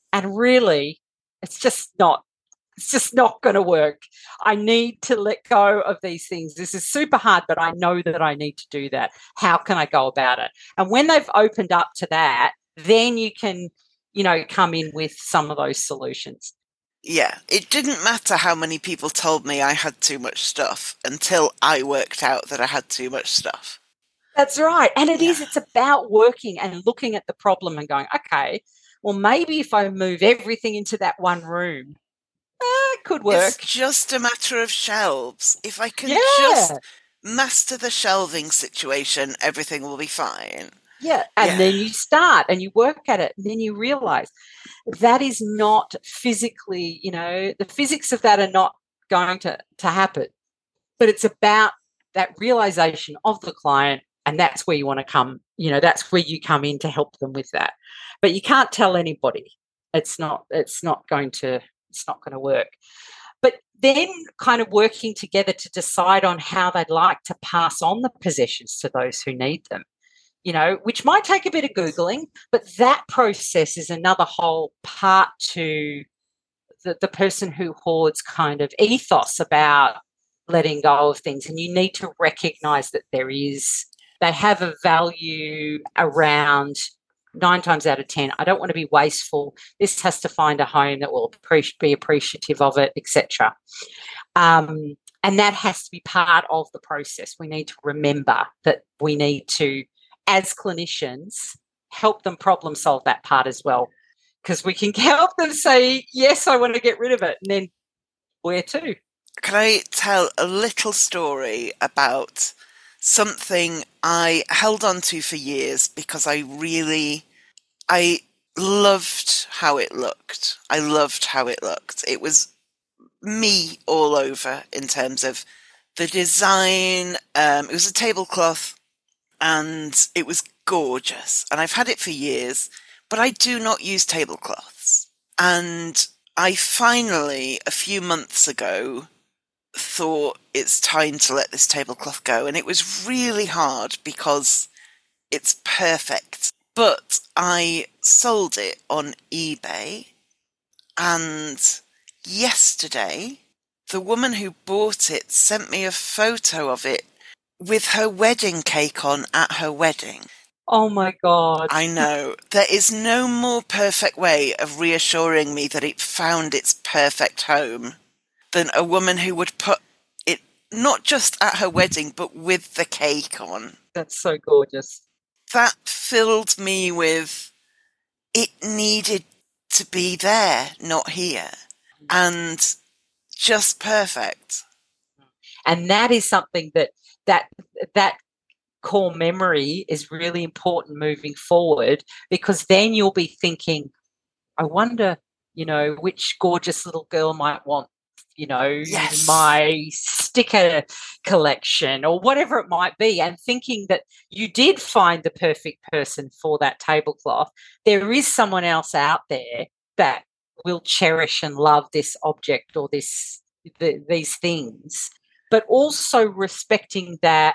And really, it's just not going to work. I need to let go of these things. This is super hard, but I know that I need to do that. How can I go about it? And when they've opened up to that, then you can, come in with some of those solutions. Yeah, it didn't matter how many people told me I had too much stuff until I worked out that I had too much stuff. That's right. And it's about working and looking at the problem and going, okay, well, maybe if I move everything into that one room, it could work. It's just a matter of shelves. If I can just master the shelving situation, everything will be fine. Yeah. And then you start and you work at it, and then you realize that is not physically, the physics of that are not going to happen. But it's about that realization of the client, and that's where you want to come, that's where you come in to help them with that. But you can't tell anybody. It's not going to work. But then kind of working together to decide on how they'd like to pass on the possessions to those who need them, which might take a bit of Googling, but that process is another whole part to the person who hoards kind of ethos about letting go of things. And you need to recognize that they have a value around 9 times out of 10. I don't want to be wasteful. This has to find a home that will be appreciative of it, etc. And that has to be part of the process. We need to remember that we need to, as clinicians, help them problem solve that part as well, because we can help them say, yes, I want to get rid of it, and then where to? Can I tell a little story about something I held on to for years because I loved how it looked. It was me all over in terms of the design. It was a tablecloth and it was gorgeous. And I've had it for years, but I do not use tablecloths. And I finally, a few months ago, thought it's time to let this tablecloth go. And it was really hard because it's perfect. But I sold it on eBay, and yesterday the woman who bought it sent me a photo of it with her wedding cake on at her wedding. Oh my God. I know. There is no more perfect way of reassuring me that it found its perfect home than a woman who would put it not just at her wedding, but with the cake on. That's so gorgeous. That filled me with, it needed to be there, not here. And just perfect. And that is something that core memory is really important moving forward, because then you'll be thinking, I wonder, which gorgeous little girl might want, yes, my sticker collection or whatever it might be, and thinking that you did find the perfect person for that tablecloth. There is someone else out there that will cherish and love this object or these things, but also respecting that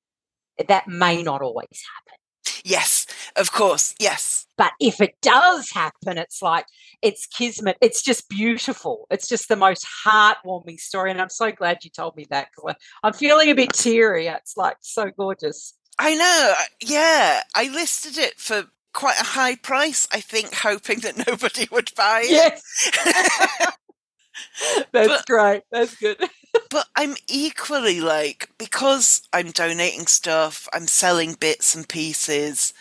may not always happen. Yes, of course, yes. But if it does happen, it's like, it's kismet. It's just beautiful. It's just the most heartwarming story. And I'm so glad you told me that, because I'm feeling a bit teary. It's like so gorgeous. I know. Yeah. I listed it for quite a high price, I think, hoping that nobody would buy it. Yes. That's great. That's good. But I'm equally because I'm donating stuff, I'm selling bits and pieces,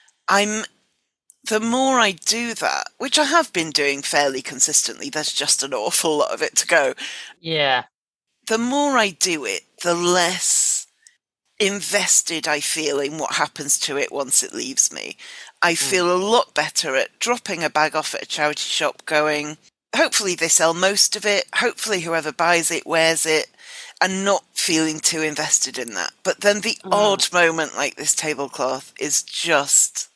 the more I do that, which I have been doing fairly consistently, there's just an awful lot of it to go. Yeah. The more I do it, the less invested I feel in what happens to it once it leaves me. I feel a lot better at dropping a bag off at a charity shop going, hopefully they sell most of it, hopefully whoever buys it wears it, and not feeling too invested in that. But then the odd moment like this tablecloth is just...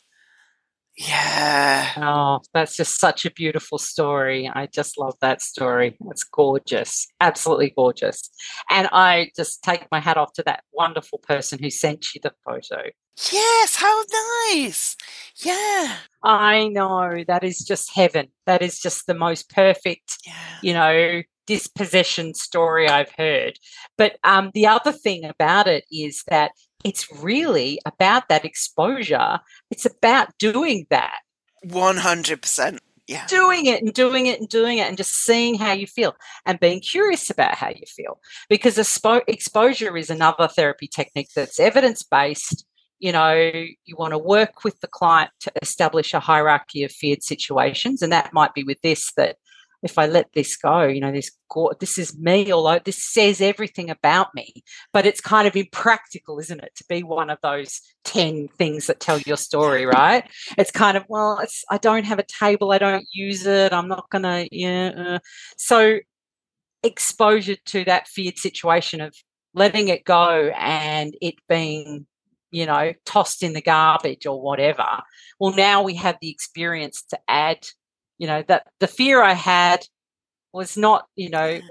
yeah. Oh, that's just such a beautiful story. I just love that story. It's gorgeous. Absolutely gorgeous. And I just take my hat off to that wonderful person who sent you the photo. Yes, how nice. Yeah. I know. That is just heaven. That is just the most perfect, dispossession story I've heard. But the other thing about it is that it's really about that exposure. It's about doing that. 100%. Yeah. Doing it and doing it and doing it and just seeing how you feel and being curious about how you feel. Because exposure is another therapy technique that's evidence-based. You want to work with the client to establish a hierarchy of feared situations. And that might be with this, that if I let this go, this is me, although this says everything about me, but it's kind of impractical, isn't it, to be one of those 10 things that tell your story, right? It's kind of, I don't have a table, I don't use it, I'm not going to, So exposure to that feared situation of letting it go and it being, tossed in the garbage or whatever. Well, now we have the experience to add, that the fear I had was not, it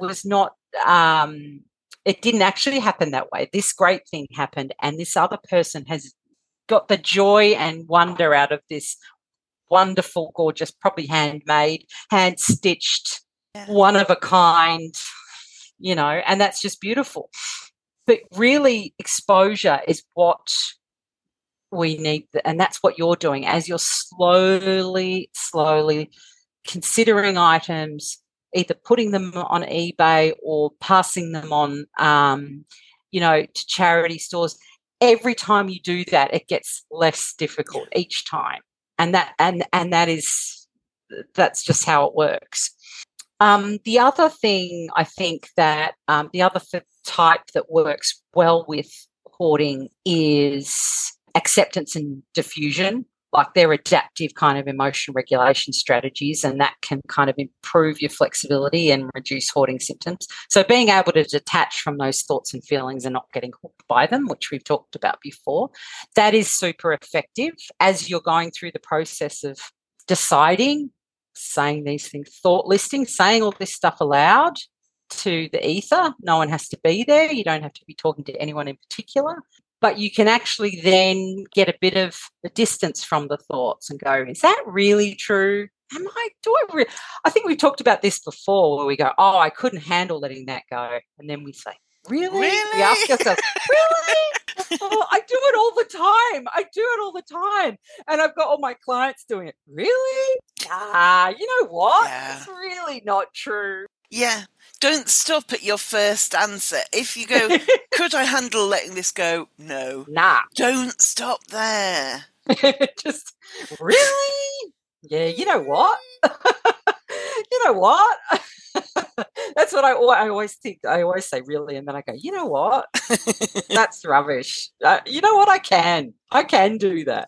didn't actually happen that way. This great thing happened, and this other person has got the joy and wonder out of this wonderful, gorgeous, probably handmade, hand-stitched, one of a kind, and that's just beautiful. But really, exposure is what we need, and that's what you're doing as you're slowly considering items, either putting them on eBay or passing them on, to charity stores. Every time you do that, it gets less difficult each time, and that's just how it works. The other thing I think that the other type that works well with hoarding is acceptance and diffusion. Like they're adaptive kind of emotion regulation strategies, and that can kind of improve your flexibility and reduce hoarding symptoms. So being able to detach from those thoughts and feelings and not getting hooked by them, which we've talked about before, that is super effective as you're going through the process of deciding, saying these things, thought listing, saying all this stuff aloud to the ether. No one has to be there. You don't have to be talking to anyone in particular. But you can actually then get a bit of the distance from the thoughts and go, is that really true? I think we've talked about this before where we go, I couldn't handle letting that go. And then we say, really? We ask ourselves, really? I do it all the time. And I've got all my clients doing it. Really? You know what? Yeah. It's really not true. Yeah. Don't stop at your first answer. If you go, could I handle letting this go? No. Nah. Don't stop there. Just, really? Yeah, you know what? You know what? That's what I always think. I always say, really, and then I go, you know what? That's rubbish. You know what? I can do that.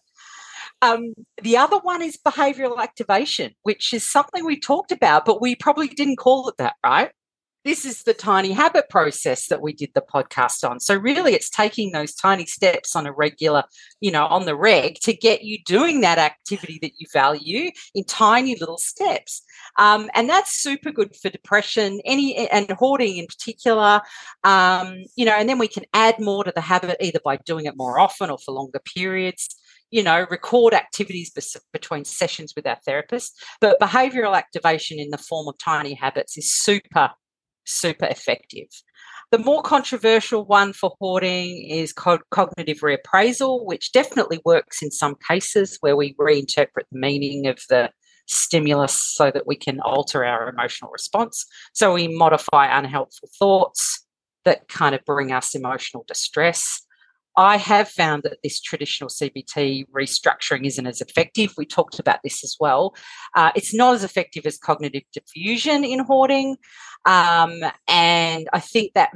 The other one is behavioural activation, which is something we talked about, but we probably didn't call it that, right? This is the tiny habit process that we did the podcast on. So really it's taking those tiny steps on a regular, on the reg to get you doing that activity that you value in tiny little steps. And that's super good for depression, and hoarding in particular, and then we can add more to the habit either by doing it more often or for longer periods. Record activities between sessions with our therapist. But behavioural activation in the form of tiny habits is super effective. The more controversial one for hoarding is cognitive reappraisal, which definitely works in some cases where we reinterpret the meaning of the stimulus so that we can alter our emotional response. So we modify unhelpful thoughts that kind of bring us emotional distress. I have found that this traditional CBT restructuring isn't as effective. We talked about this as well. It's not as effective as cognitive diffusion in hoarding. And I think that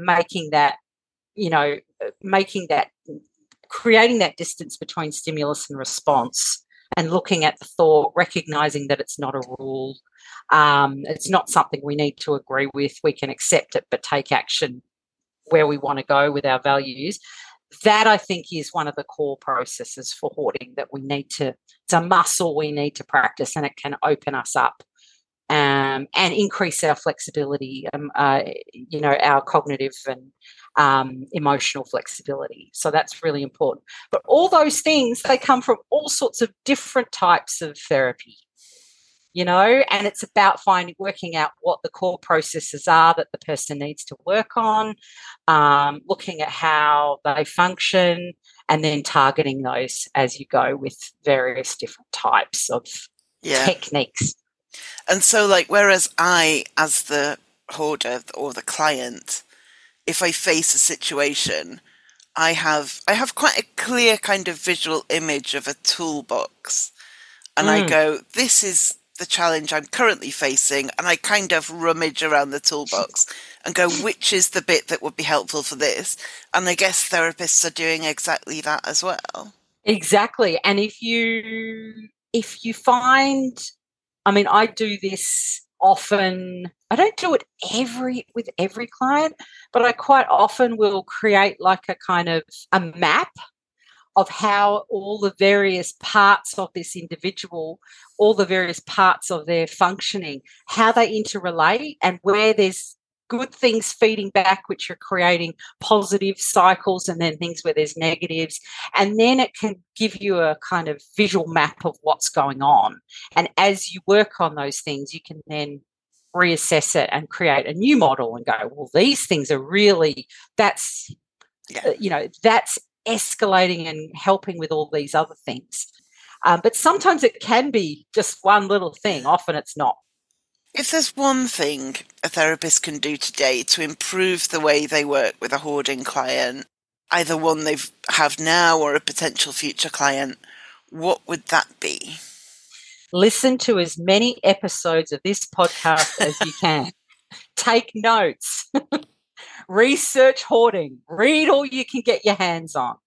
creating that distance between stimulus and response and looking at the thought, recognizing that it's not a rule, it's not something we need to agree with. We can accept it, but take action where we want to go with our values. That, I think, is one of the core processes for hoarding that we need to, it's a muscle we need to practice, and it can open us up and increase our flexibility, our cognitive and emotional flexibility. So that's really important. But all those things, they come from all sorts of different types of therapy, and it's about working out what the core processes are that the person needs to work on, looking at how they function, and then targeting those as you go with various different types of techniques. And so, whereas I, as the hoarder or the client, if I face a situation, I have quite a clear kind of visual image of a toolbox, and I go, this is the challenge I'm currently facing, and I kind of rummage around the toolbox and go, which is the bit that would be helpful for this? And I guess therapists are doing exactly that as well. Exactly. And if you find, I do this often. I don't do it with every client, but I quite often will create a kind of a map of how all the various parts of this individual, all the various parts of their functioning, how they interrelate, and where there's good things feeding back, which are creating positive cycles, and then things where there's negatives. And then it can give you a kind of visual map of what's going on. And as you work on those things, you can then reassess it and create a new model and go, well, these things are really, that's escalating and helping with all these other things. But sometimes it can be just one little thing. Often it's not. If there's one thing a therapist can do today to improve the way they work with a hoarding client, either one they have now or a potential future client, what would that be? Listen to as many episodes of this podcast as you can. Take notes. Research hoarding. Read all you can get your hands on.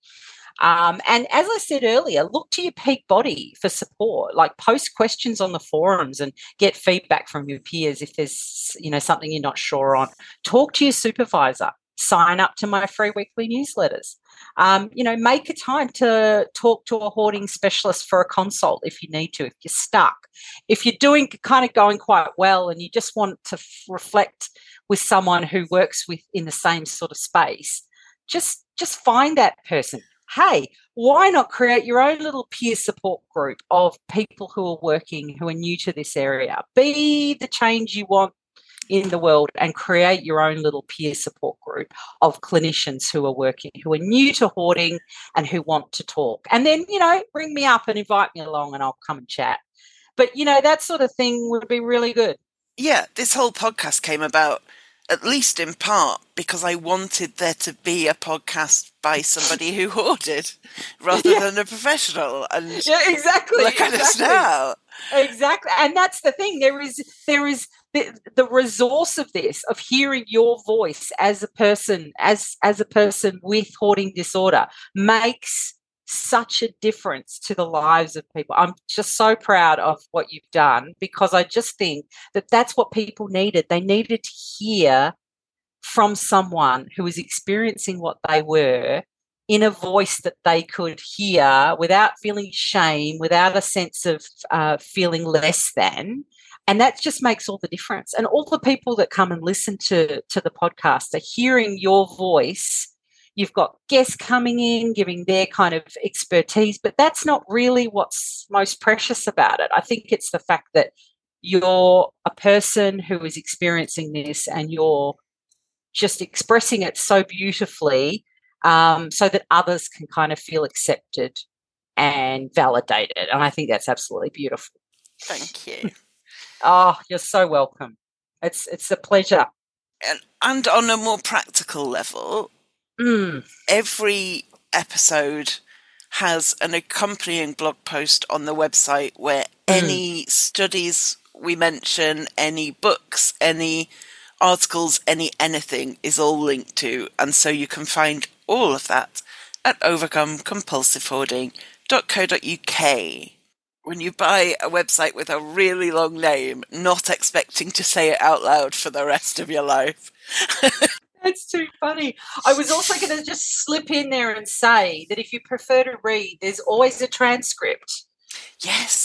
And as I said earlier, look to your peak body for support. Post questions on the forums and get feedback from your peers if there's something you're not sure on. Talk to your supervisor. Sign up to my free weekly newsletters. Make a time to talk to a hoarding specialist for a consult if you need to, if you're stuck. If you're going quite well and you just want to reflect with someone who works in the same sort of space, just find that person. Hey, why not create your own little peer support group of people who are new to this area? Be the change you want in the world and create your own little peer support group of clinicians who are new to hoarding and who want to talk. And then, ring me up and invite me along and I'll come and chat. But, that sort of thing would be really good. Yeah, this whole podcast came about, at least in part, because I wanted there to be a podcast by somebody who hoarded rather than a professional. And exactly. Look at us now. Exactly. And that's the thing. There is the resource of this, of hearing your voice as a person, as a person with hoarding disorder, makes such a difference to the lives of people. I'm just so proud of what you've done, because I just think that that's what people needed. They needed to hear from someone who was experiencing what they were in a voice that they could hear without feeling shame, without a sense of feeling less than. And that just makes all the difference. And all the people that come and listen to the podcast are hearing your voice. You've got guests coming in, giving their kind of expertise, but that's not really what's most precious about it. I think it's the fact that you're a person who is experiencing this and you're just expressing it so beautifully, so that others can kind of feel accepted and validated. And I think that's absolutely beautiful. Thank you. Oh, you're so welcome. It's a pleasure. And on a more practical level, every episode has an accompanying blog post on the website where any studies we mention, any books, any articles, anything is all linked to. And so you can find all of that at overcomecompulsivehoarding.co.uk. When you buy a website with a really long name, not expecting to say it out loud for the rest of your life. That's too funny. I was also going to just slip in there and say that if you prefer to read, there's always a transcript. Yes.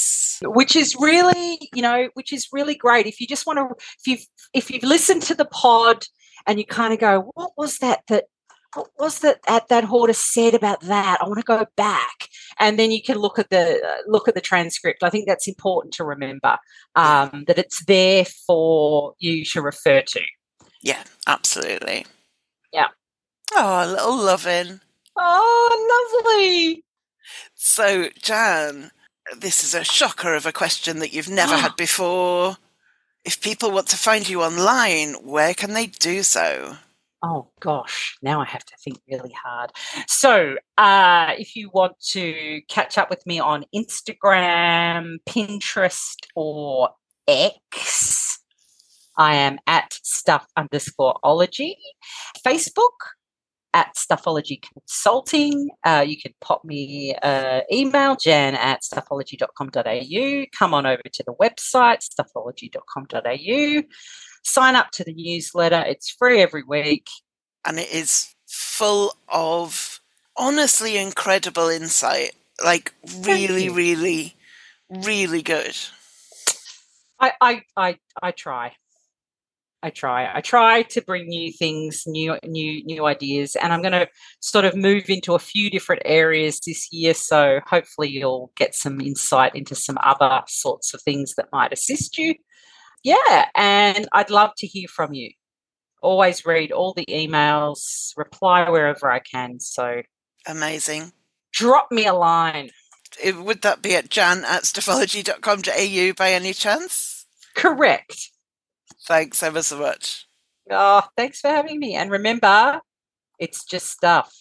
which is really great. If you just want to, if you've listened to the pod and you kind of go, what was that hoarder said about that? I want to go back, and then you can look at the transcript. I think that's important to remember, that it's there for you to refer to. Yeah, absolutely. Yeah. Oh, a little loving. Oh, lovely. So, Jan, this is a shocker of a question that you've never had before. If people want to find you online, where can they do so? Oh, gosh, now I have to think really hard. So if you want to catch up with me on Instagram, Pinterest, or X, I am at stuff_ology. Facebook, at Stuffology Consulting. You can pop me email, jan@stuffology.com.au. Come on over to the website, stuffology.com.au. Sign up to the newsletter. It's free every week. And it is full of honestly incredible insight. Like really, really, really good. I try. I try to bring new things, new ideas, and I'm going to sort of move into a few different areas this year. So hopefully you'll get some insight into some other sorts of things that might assist you. Yeah, and I'd love to hear from you. Always read all the emails, reply wherever I can. So amazing. Drop me a line. Would that be at jan@stuffology.com.au by any chance? Correct. Thanks ever so much. Oh, thanks for having me. And remember, it's just stuff.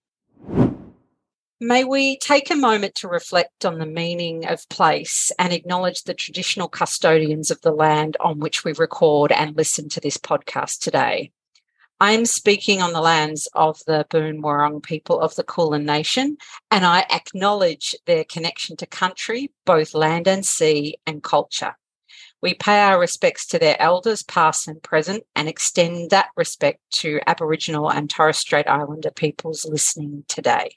May we take a moment to reflect on the meaning of place and acknowledge the traditional custodians of the land on which we record and listen to this podcast today. I am speaking on the lands of the Boon Wurrung people of the Kulin Nation, and I acknowledge their connection to country, both land and sea, and culture. We pay our respects to their elders, past and present, and extend that respect to Aboriginal and Torres Strait Islander peoples listening today.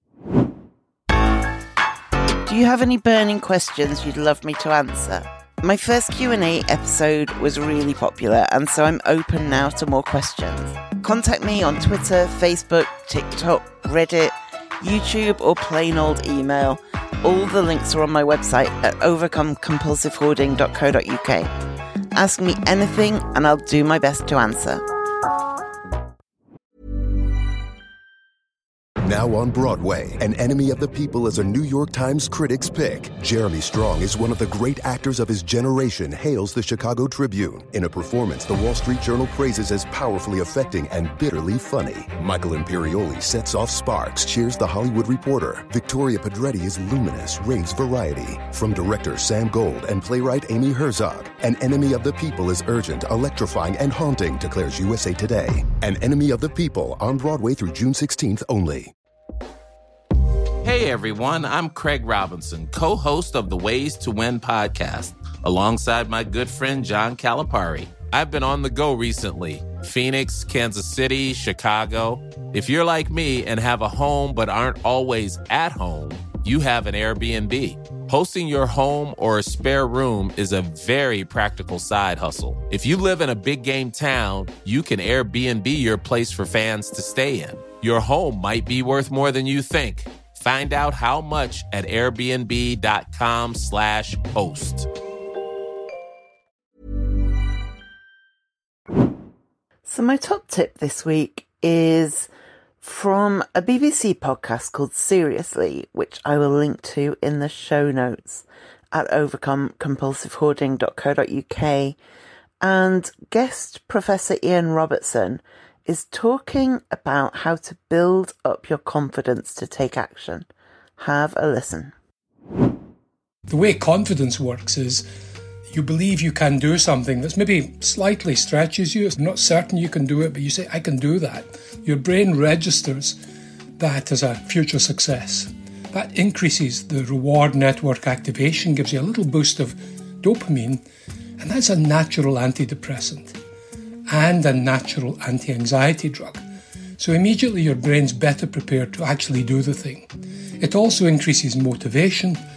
Do you have any burning questions you'd love me to answer? My first Q&A episode was really popular, and so I'm open now to more questions. Contact me on Twitter, Facebook, TikTok, Reddit, YouTube, or plain old email. All the links are on my website at overcomecompulsivehoarding.co.uk. Ask me anything and I'll do my best to answer. Now on Broadway, An Enemy of the People is a New York Times Critics' Pick. Jeremy Strong is one of the great actors of his generation, hails the Chicago Tribune. In a performance the Wall Street Journal praises as powerfully affecting and bitterly funny. Michael Imperioli sets off sparks, cheers the Hollywood Reporter. Victoria Pedretti is luminous, raves variety. From director Sam Gold and playwright Amy Herzog, An Enemy of the People is urgent, electrifying, and haunting, declares USA Today. An Enemy of the People, on Broadway through June 16th only. Hey everyone, I'm Craig Robinson, co-host of the Ways to Win podcast, alongside my good friend John Calipari. I've been on the go recently. Phoenix, Kansas City, Chicago. If you're like me and have a home but aren't always at home, you have an Airbnb. Hosting your home or a spare room is a very practical side hustle. If you live in a big game town, you can Airbnb your place for fans to stay in. Your home might be worth more than you think. Find out how much at airbnb.com/host. So my top tip this week is from a BBC podcast called Seriously, which I will link to in the show notes at overcomecompulsivehoarding.co.uk. And guest Professor Ian Robertson is talking about how to build up your confidence to take action. Have a listen. The way confidence works is you believe you can do something that's maybe slightly stretches you. It's not certain you can do it, but you say, I can do that. Your brain registers that as a future success. That increases the reward network activation, gives you a little boost of dopamine, and that's a natural antidepressant and a natural anti-anxiety drug. So immediately your brain's better prepared to actually do the thing. It also increases motivation,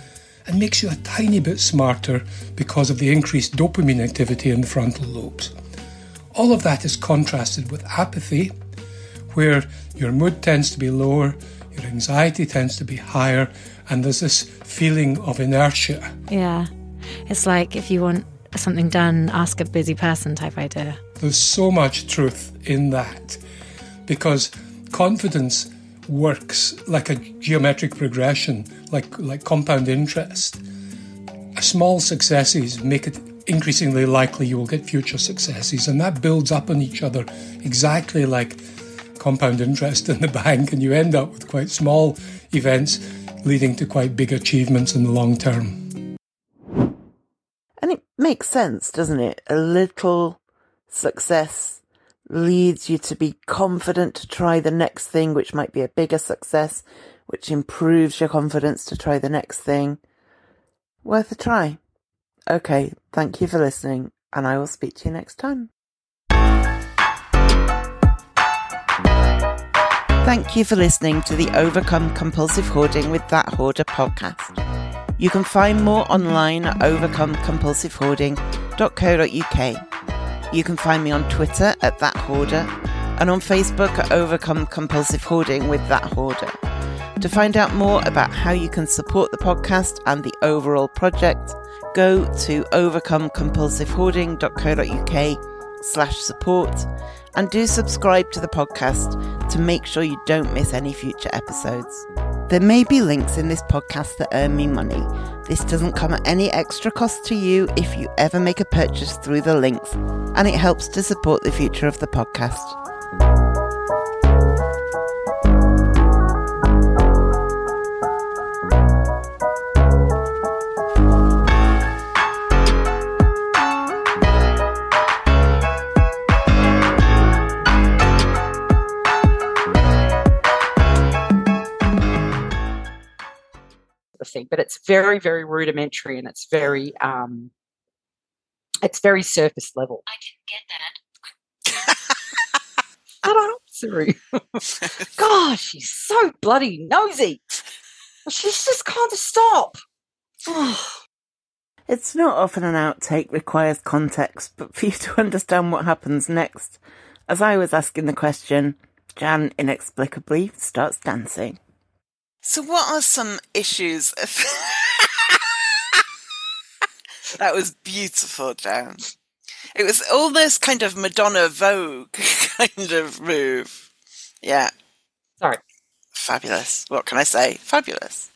and makes you a tiny bit smarter because of the increased dopamine activity in the frontal lobes. All of that is contrasted with apathy, where your mood tends to be lower, your anxiety tends to be higher, and there's this feeling of inertia. Yeah. It's like if you want something done, ask a busy person type idea. There's so much truth in that, because confidence works like a geometric progression, like compound interest. Small successes make it increasingly likely you will get future successes, and that builds up on each other exactly like compound interest in the bank, and you end up with quite small events leading to quite big achievements in the long term. And it makes sense, doesn't it? A little success leads you to be confident to try the next thing, which might be a bigger success, which improves your confidence to try the next thing. Worth a try. Okay, thank you for listening, and I will speak to you next time. Thank you for listening to the Overcome Compulsive Hoarding with That Hoarder podcast. You can find more online at overcomecompulsivehoarding.co.uk. You can find me on Twitter at That Hoarder and on Facebook at Overcome Compulsive Hoarding with That Hoarder. To find out more about how you can support the podcast and the overall project, go to overcomecompulsivehoarding.co.uk/support and do subscribe to the podcast to make sure you don't miss any future episodes. There may be links in this podcast that earn me money. This doesn't come at any extra cost to you if you ever make a purchase through the links, and it helps to support the future of the podcast. Thing, but it's very, very rudimentary, and it's very surface level. I didn't get that. Shut up, Siri. Gosh, she's so bloody nosy. She's just can't stop. It's not often an outtake requires context, but for you to understand what happens next, as I was asking the question, Jan inexplicably starts dancing. So what are some issues of... That was beautiful, Jan. It was almost kind of Madonna Vogue kind of move. Yeah. Sorry. Fabulous. What can I say? Fabulous.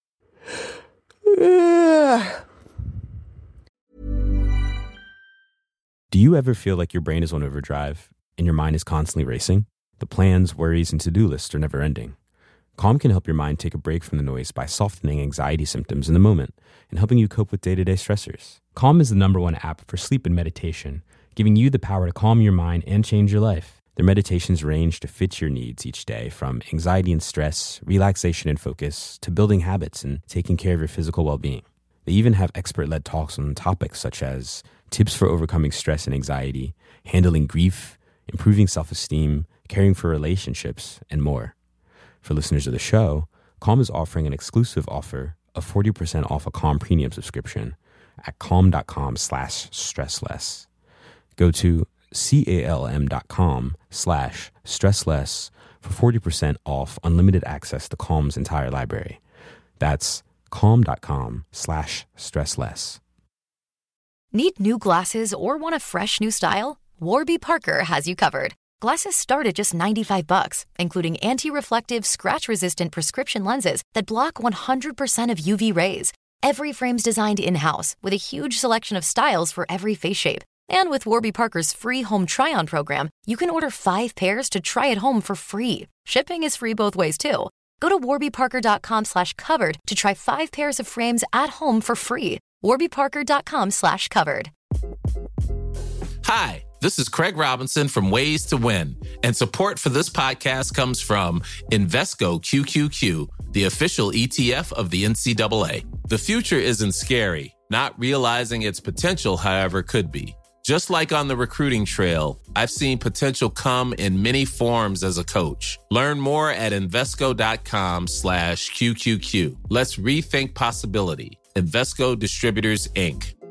Do you ever feel like your brain is on overdrive and your mind is constantly racing? The plans, worries, and to-do lists are never ending. Calm can help your mind take a break from the noise by softening anxiety symptoms in the moment and helping you cope with day-to-day stressors. Calm is the #1 app for sleep and meditation, giving you the power to calm your mind and change your life. Their meditations range to fit your needs each day, from anxiety and stress, relaxation and focus, to building habits and taking care of your physical well-being. They even have expert-led talks on topics such as tips for overcoming stress and anxiety, handling grief, improving self-esteem, caring for relationships, and more. For listeners of the show, Calm is offering an exclusive offer of 40% off a Calm Premium subscription at calm.com/stressless. Go to calm.com/stressless for 40% off unlimited access to Calm's entire library. That's calm.com/stressless. Need new glasses or want a fresh new style? Warby Parker has you covered. Glasses start at just $95, including anti-reflective, scratch-resistant prescription lenses that block 100% of UV rays. Every frame's designed in-house with a huge selection of styles for every face shape. And with Warby Parker's free home try-on program, you can order 5 pairs to try at home for free. Shipping is free both ways, too. Go to warbyparker.com/covered to try 5 pairs of frames at home for free. warbyparker.com/covered. Hi, this is Craig Robinson from Ways to Win, and support for this podcast comes from Invesco QQQ, the official ETF of the NCAA. The future isn't scary. Not realizing its potential, however, could be. Just like on the recruiting trail, I've seen potential come in many forms as a coach. Learn more at Invesco.com/QQQ. Let's rethink possibility. Invesco Distributors, Inc.